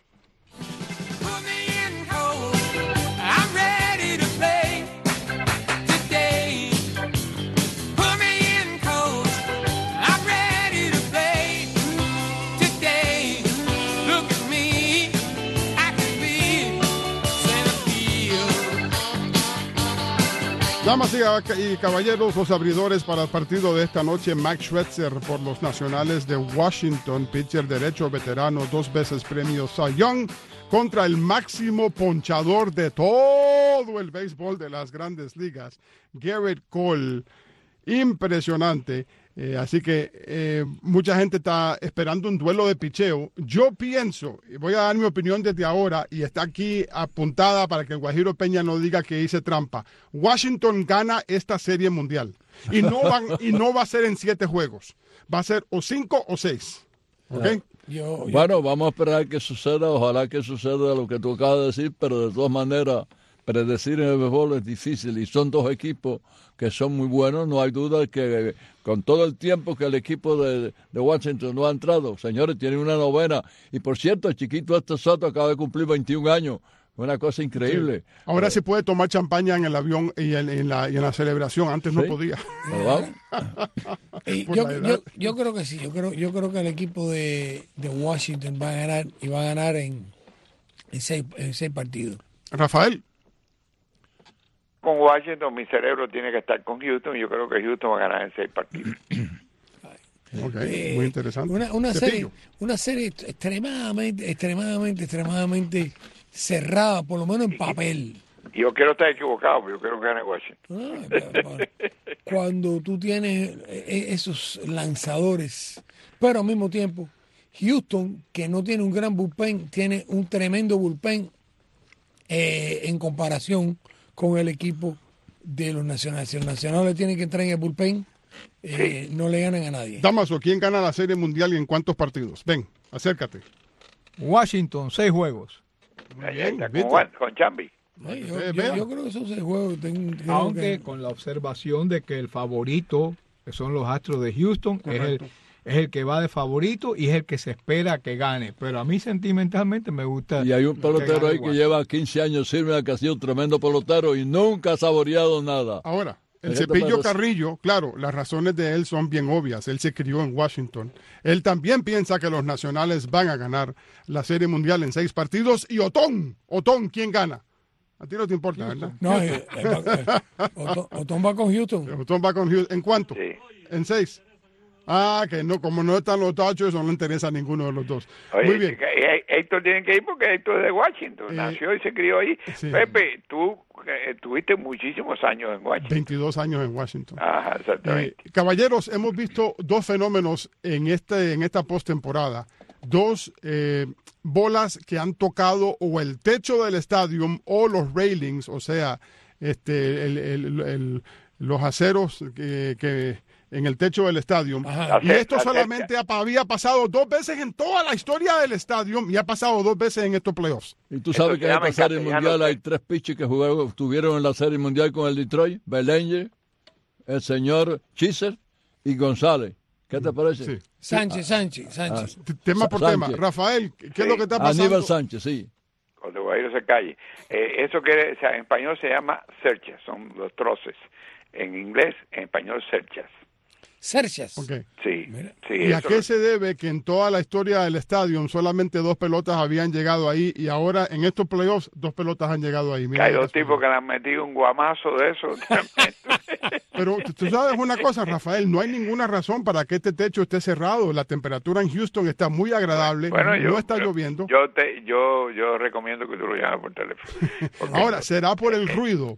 Damas y caballeros, los abridores para el partido de esta noche, Max Scherzer por los Nacionales de Washington, pitcher derecho veterano, 2 veces premio Cy Young, contra el máximo ponchador de todo el béisbol de las Grandes Ligas, Garrett Cole. Impresionante. Así que mucha gente está esperando un duelo de picheo. Yo pienso, y voy a dar mi opinión desde ahora, y está aquí apuntada para que el Guajiro Peña no diga que hice trampa. Washington gana esta serie mundial. Y no va a ser en 7 juegos. Va a ser o 5 o 6. ¿Ok?
Bueno, vamos a esperar que suceda. Ojalá que suceda lo que tú acabas de decir, pero de todas maneras, predecir en el béisbol es difícil. Y son 2 equipos que son muy buenos. No hay duda que con todo el tiempo que el equipo de Washington no ha entrado, señores, tienen una novena. Y por cierto, el chiquito Soto acaba de cumplir 21 años. Una cosa increíble.
Sí. Ahora se puede tomar champaña en el avión y en la celebración. Antes no podía.
Yo creo que sí. Yo creo que el equipo de Washington va a ganar y va a ganar en 6 partidos.
Rafael.
Con Washington mi cerebro tiene que estar con Houston. Yo creo que Houston va a ganar en 6 partidos.
Okay, muy interesante.
Una serie extremadamente cerrada, por lo menos en papel.
Yo quiero estar equivocado, pero yo quiero que gane Washington.
Cuando tú tienes esos lanzadores, pero al mismo tiempo, Houston, que no tiene un gran bullpen, tiene un tremendo bullpen en comparación con el equipo de los nacionales. Si los nacionales tienen que entrar en el bullpen, no le ganan a nadie.
Damaso, ¿quién gana la Serie Mundial y en cuántos partidos? Ven, acércate.
Washington, 6 juegos.
Muy bien, con Chambi.
Yo creo que esos 6 juegos.
Aunque con la observación de que el favorito, que son los Astros de Houston, es el que va de favorito y es el que se espera que gane. Pero a mí sentimentalmente me gusta.
Y hay un pelotero ahí que lleva 15 años firme, que ha sido un tremendo pelotero y nunca ha saboreado nada.
Ahora, el Cepillo Carrillo, claro, las razones de él son bien obvias. Él se crió en Washington. Él también piensa que los nacionales van a ganar la Serie Mundial en 6 partidos. Y Otón, ¿quién gana? A ti no te importa, ¿verdad?
No, Otón va con Houston.
Otón va con Houston. ¿En cuánto?
Sí.
En 6. Ah, que no, como no están los Dodgers, eso no le interesa a ninguno de los dos.
Oye,
muy bien.
Héctor tiene que ir porque Héctor es de Washington, nació y se crió ahí. Sí. Pepe, tú tuviste muchísimos años en Washington.
22 años en Washington.
Ajá, exactamente.
Caballeros, hemos visto 2 fenómenos en esta postemporada. 2 bolas que han tocado o el techo del estadio o los railings, o sea, los aceros que en el techo del estadio. Y esto solamente había pasado 2 veces en toda la historia del estadio y ha pasado 2 veces en estos playoffs.
Y tú sabes que en esta serie mundial hay 3 pitchers que estuvieron en la serie mundial con el Detroit: Bellinger, el señor Chiser y González. ¿Qué te parece?
Sí.
Sánchez.
Tema por tema. Rafael, ¿qué es lo que está pasando?
Aníbal Sánchez, sí.
Cuando Guajiro se calle. Eso que en español se llama cerchas, son los troces. En inglés, en español, cerchas.
Cerchas.
Okay.
Sí.
¿Y a qué se debe que en toda la historia del estadio solamente 2 pelotas habían llegado ahí y ahora en estos playoffs 2 pelotas han llegado ahí?
Mira, hay 2 tipos que le han metido un guamazo de eso.
Pero tú sabes una cosa, Rafael, no hay ninguna razón para que este techo esté cerrado. La temperatura en Houston está muy agradable, no está lloviendo.
Yo recomiendo que tú lo llames por teléfono.
Ahora, será por el ruido,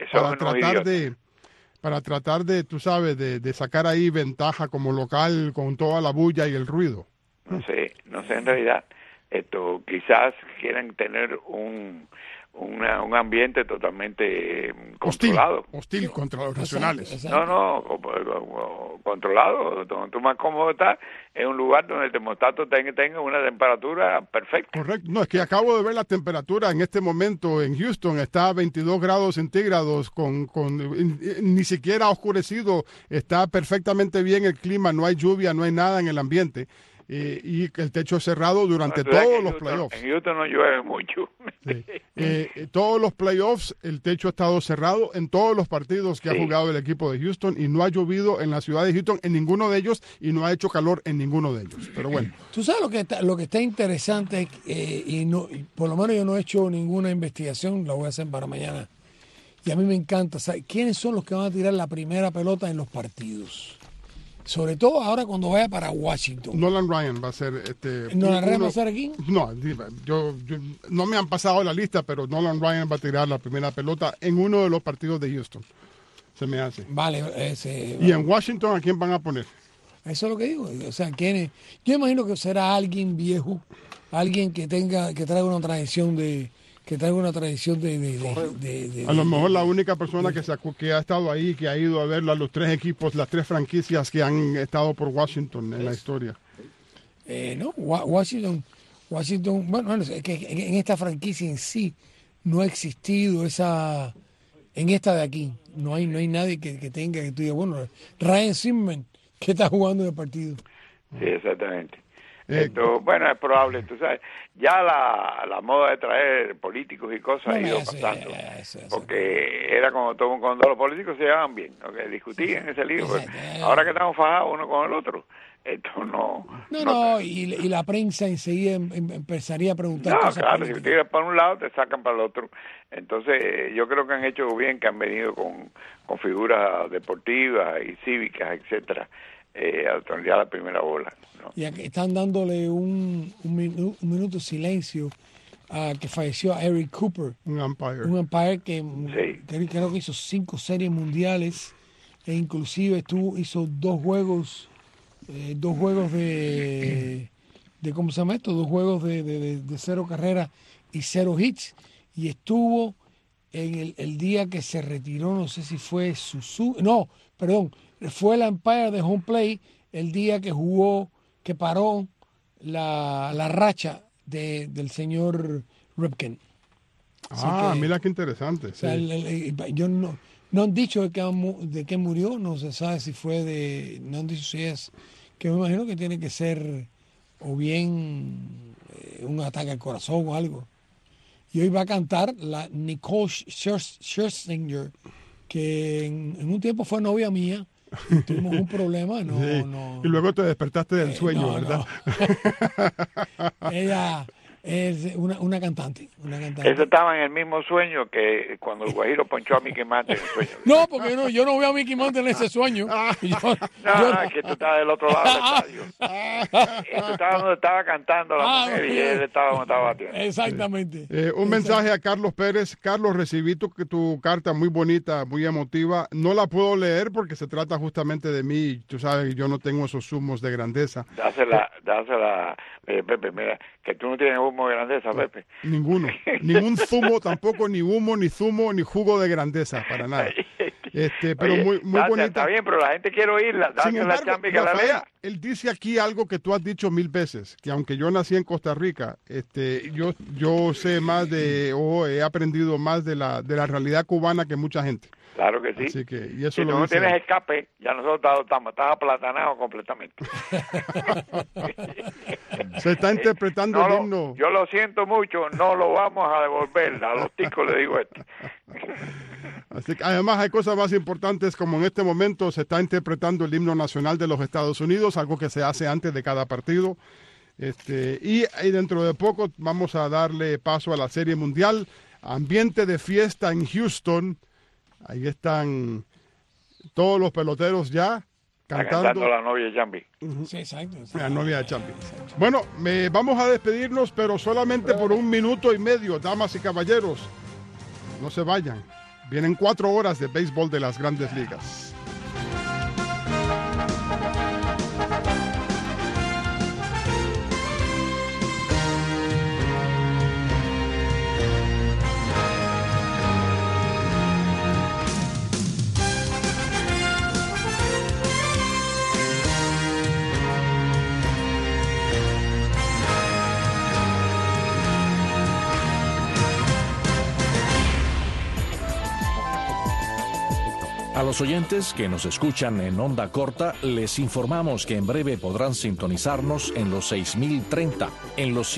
para tratar de, tú sabes, de sacar ahí ventaja como local con toda la bulla y el ruido.
No sé en realidad. Quizás quieren tener un ambiente totalmente controlado.
Hostil contra los nacionales.
Exacto. No, controlado. Donde tú más cómodo estás es un lugar donde el termostato tenga una temperatura perfecta.
Correcto. No, es que acabo de ver la temperatura en este momento en Houston. Está a 22 grados centígrados, ni siquiera oscurecido. Está perfectamente bien el clima, no hay lluvia, no hay nada en el ambiente. Y el techo cerrado durante todos los playoffs.
En Houston no llueve mucho.
Sí. Todos los playoffs, el techo ha estado cerrado en todos los partidos que ha jugado el equipo de Houston y no ha llovido en la ciudad de Houston en ninguno de ellos y no ha hecho calor en ninguno de ellos. Pero bueno.
Tú sabes lo que está interesante y por lo menos yo no he hecho ninguna investigación, la voy a hacer para mañana. Y a mí me encanta, ¿sabes? ¿Quiénes son los que van a tirar la primera pelota en los partidos? Sobre todo ahora cuando vaya para Washington.
Nolan Ryan va a ser
¿Nolan Ryan va a estar aquí?
No, yo no me han pasado la lista, pero Nolan Ryan va a tirar la primera pelota en uno de los partidos de Houston. Se me hace.
Vale,
¿Y en Washington a quién van a poner?
Eso es lo que digo. O sea, yo imagino que será alguien viejo, alguien que traiga una tradición de
a lo mejor la única persona que ha estado ahí, que ha ido a ver a los 3 equipos, las 3 franquicias que han estado por Washington en la historia.
No, Washington, bueno, es que en esta franquicia en sí no ha existido en esta de aquí, no hay nadie que tenga, que tú digas, bueno, Ryan Zimmerman, que está jugando el partido.
Sí, exactamente. Bueno, es probable, tú sabes, ya la moda de traer políticos y cosas ha ido pasando, porque era cuando los políticos se llevaban bien, ¿okay? Discutían ese lío, pues, ahora que estamos fajados uno con el otro, esto no,
y la prensa enseguida empezaría a preguntar cosas.
Claro, si tiras para un lado te sacan para el otro. Entonces yo creo que han hecho bien, que han venido con figuras deportivas y cívicas, etcétera, a tornear la primera bola, ¿no?
Y aquí están dándole un minuto de silencio a que falleció Eric Cooper, un umpire que creo que hizo 5 series mundiales e inclusive hizo 2 juegos de ¿cómo se llama esto? 2 juegos de 0 carreras y 0 hits, y estuvo en el día que se retiró, no sé si fue fue el umpire de home play el día que paró la racha del señor Ripken.
Mira qué interesante.
O sea, yo no han dicho de qué murió, no se sabe si fue no han dicho si es, que me imagino que tiene que ser o bien un ataque al corazón o algo. Y hoy va a cantar la Nicole Scherzinger, que en un tiempo fue novia mía. Tuvimos un problema,
Y luego te despertaste del sueño, ¿verdad?
No. Ella es una cantante.
Eso estaba en el mismo sueño que cuando el Guajiro ponchó a Mickey Mantle en el sueño.
No, porque yo no veo a Mickey Mantle en ese sueño.
Es que tú estabas del otro lado del estadio. Tú estabas donde estaba cantando la mujer y él estaba donde estaba batiendo.
Exactamente.
Un mensaje a Carlos Pérez. Carlos, recibí tu carta muy bonita, muy emotiva. No la puedo leer porque se trata justamente de mí. Tú sabes, yo no tengo esos zumos de grandeza.
Dásela, Pepe, mira, que tú no tienes humo de grandeza, Pepe.
Ninguno. Ningún zumo, tampoco ni humo, ni zumo, ni jugo de grandeza, para nada. Pero muy bonita. Está
bien, pero la gente quiere oírla.
Sin embargo, Rafael, que la lea. Él dice aquí algo que tú has dicho 1000 veces, que aunque yo nací en Costa Rica, yo sé más he aprendido más de la realidad cubana que mucha gente.
Claro que sí.
Así que, y eso
si tú no tienes escape, ya nosotros estás aplatanados completamente.
Se está interpretando el himno.
Yo lo siento mucho, no lo vamos a devolver. A los ticos les digo esto.
Así que, además, hay cosas más importantes, como en este momento se está interpretando el himno nacional de los Estados Unidos, algo que se hace antes de cada partido. Y dentro de poco vamos a darle paso a la Serie Mundial. Ambiente de fiesta en Houston. Ahí están todos los peloteros ya cantando
la novia de Chambi.
Sí, exacto.
La novia de Chambi. Bueno, vamos a despedirnos, pero solamente por 1 minuto y medio, damas y caballeros. No se vayan. Vienen 4 horas de béisbol de las Grandes Ligas.
A los oyentes que nos escuchan en onda corta, les informamos que en breve podrán sintonizarnos en los 6030, en los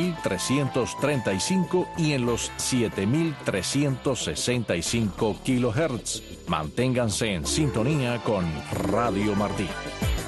7335 y en los 7365 kilohertz. Manténganse en sintonía con Radio Martí.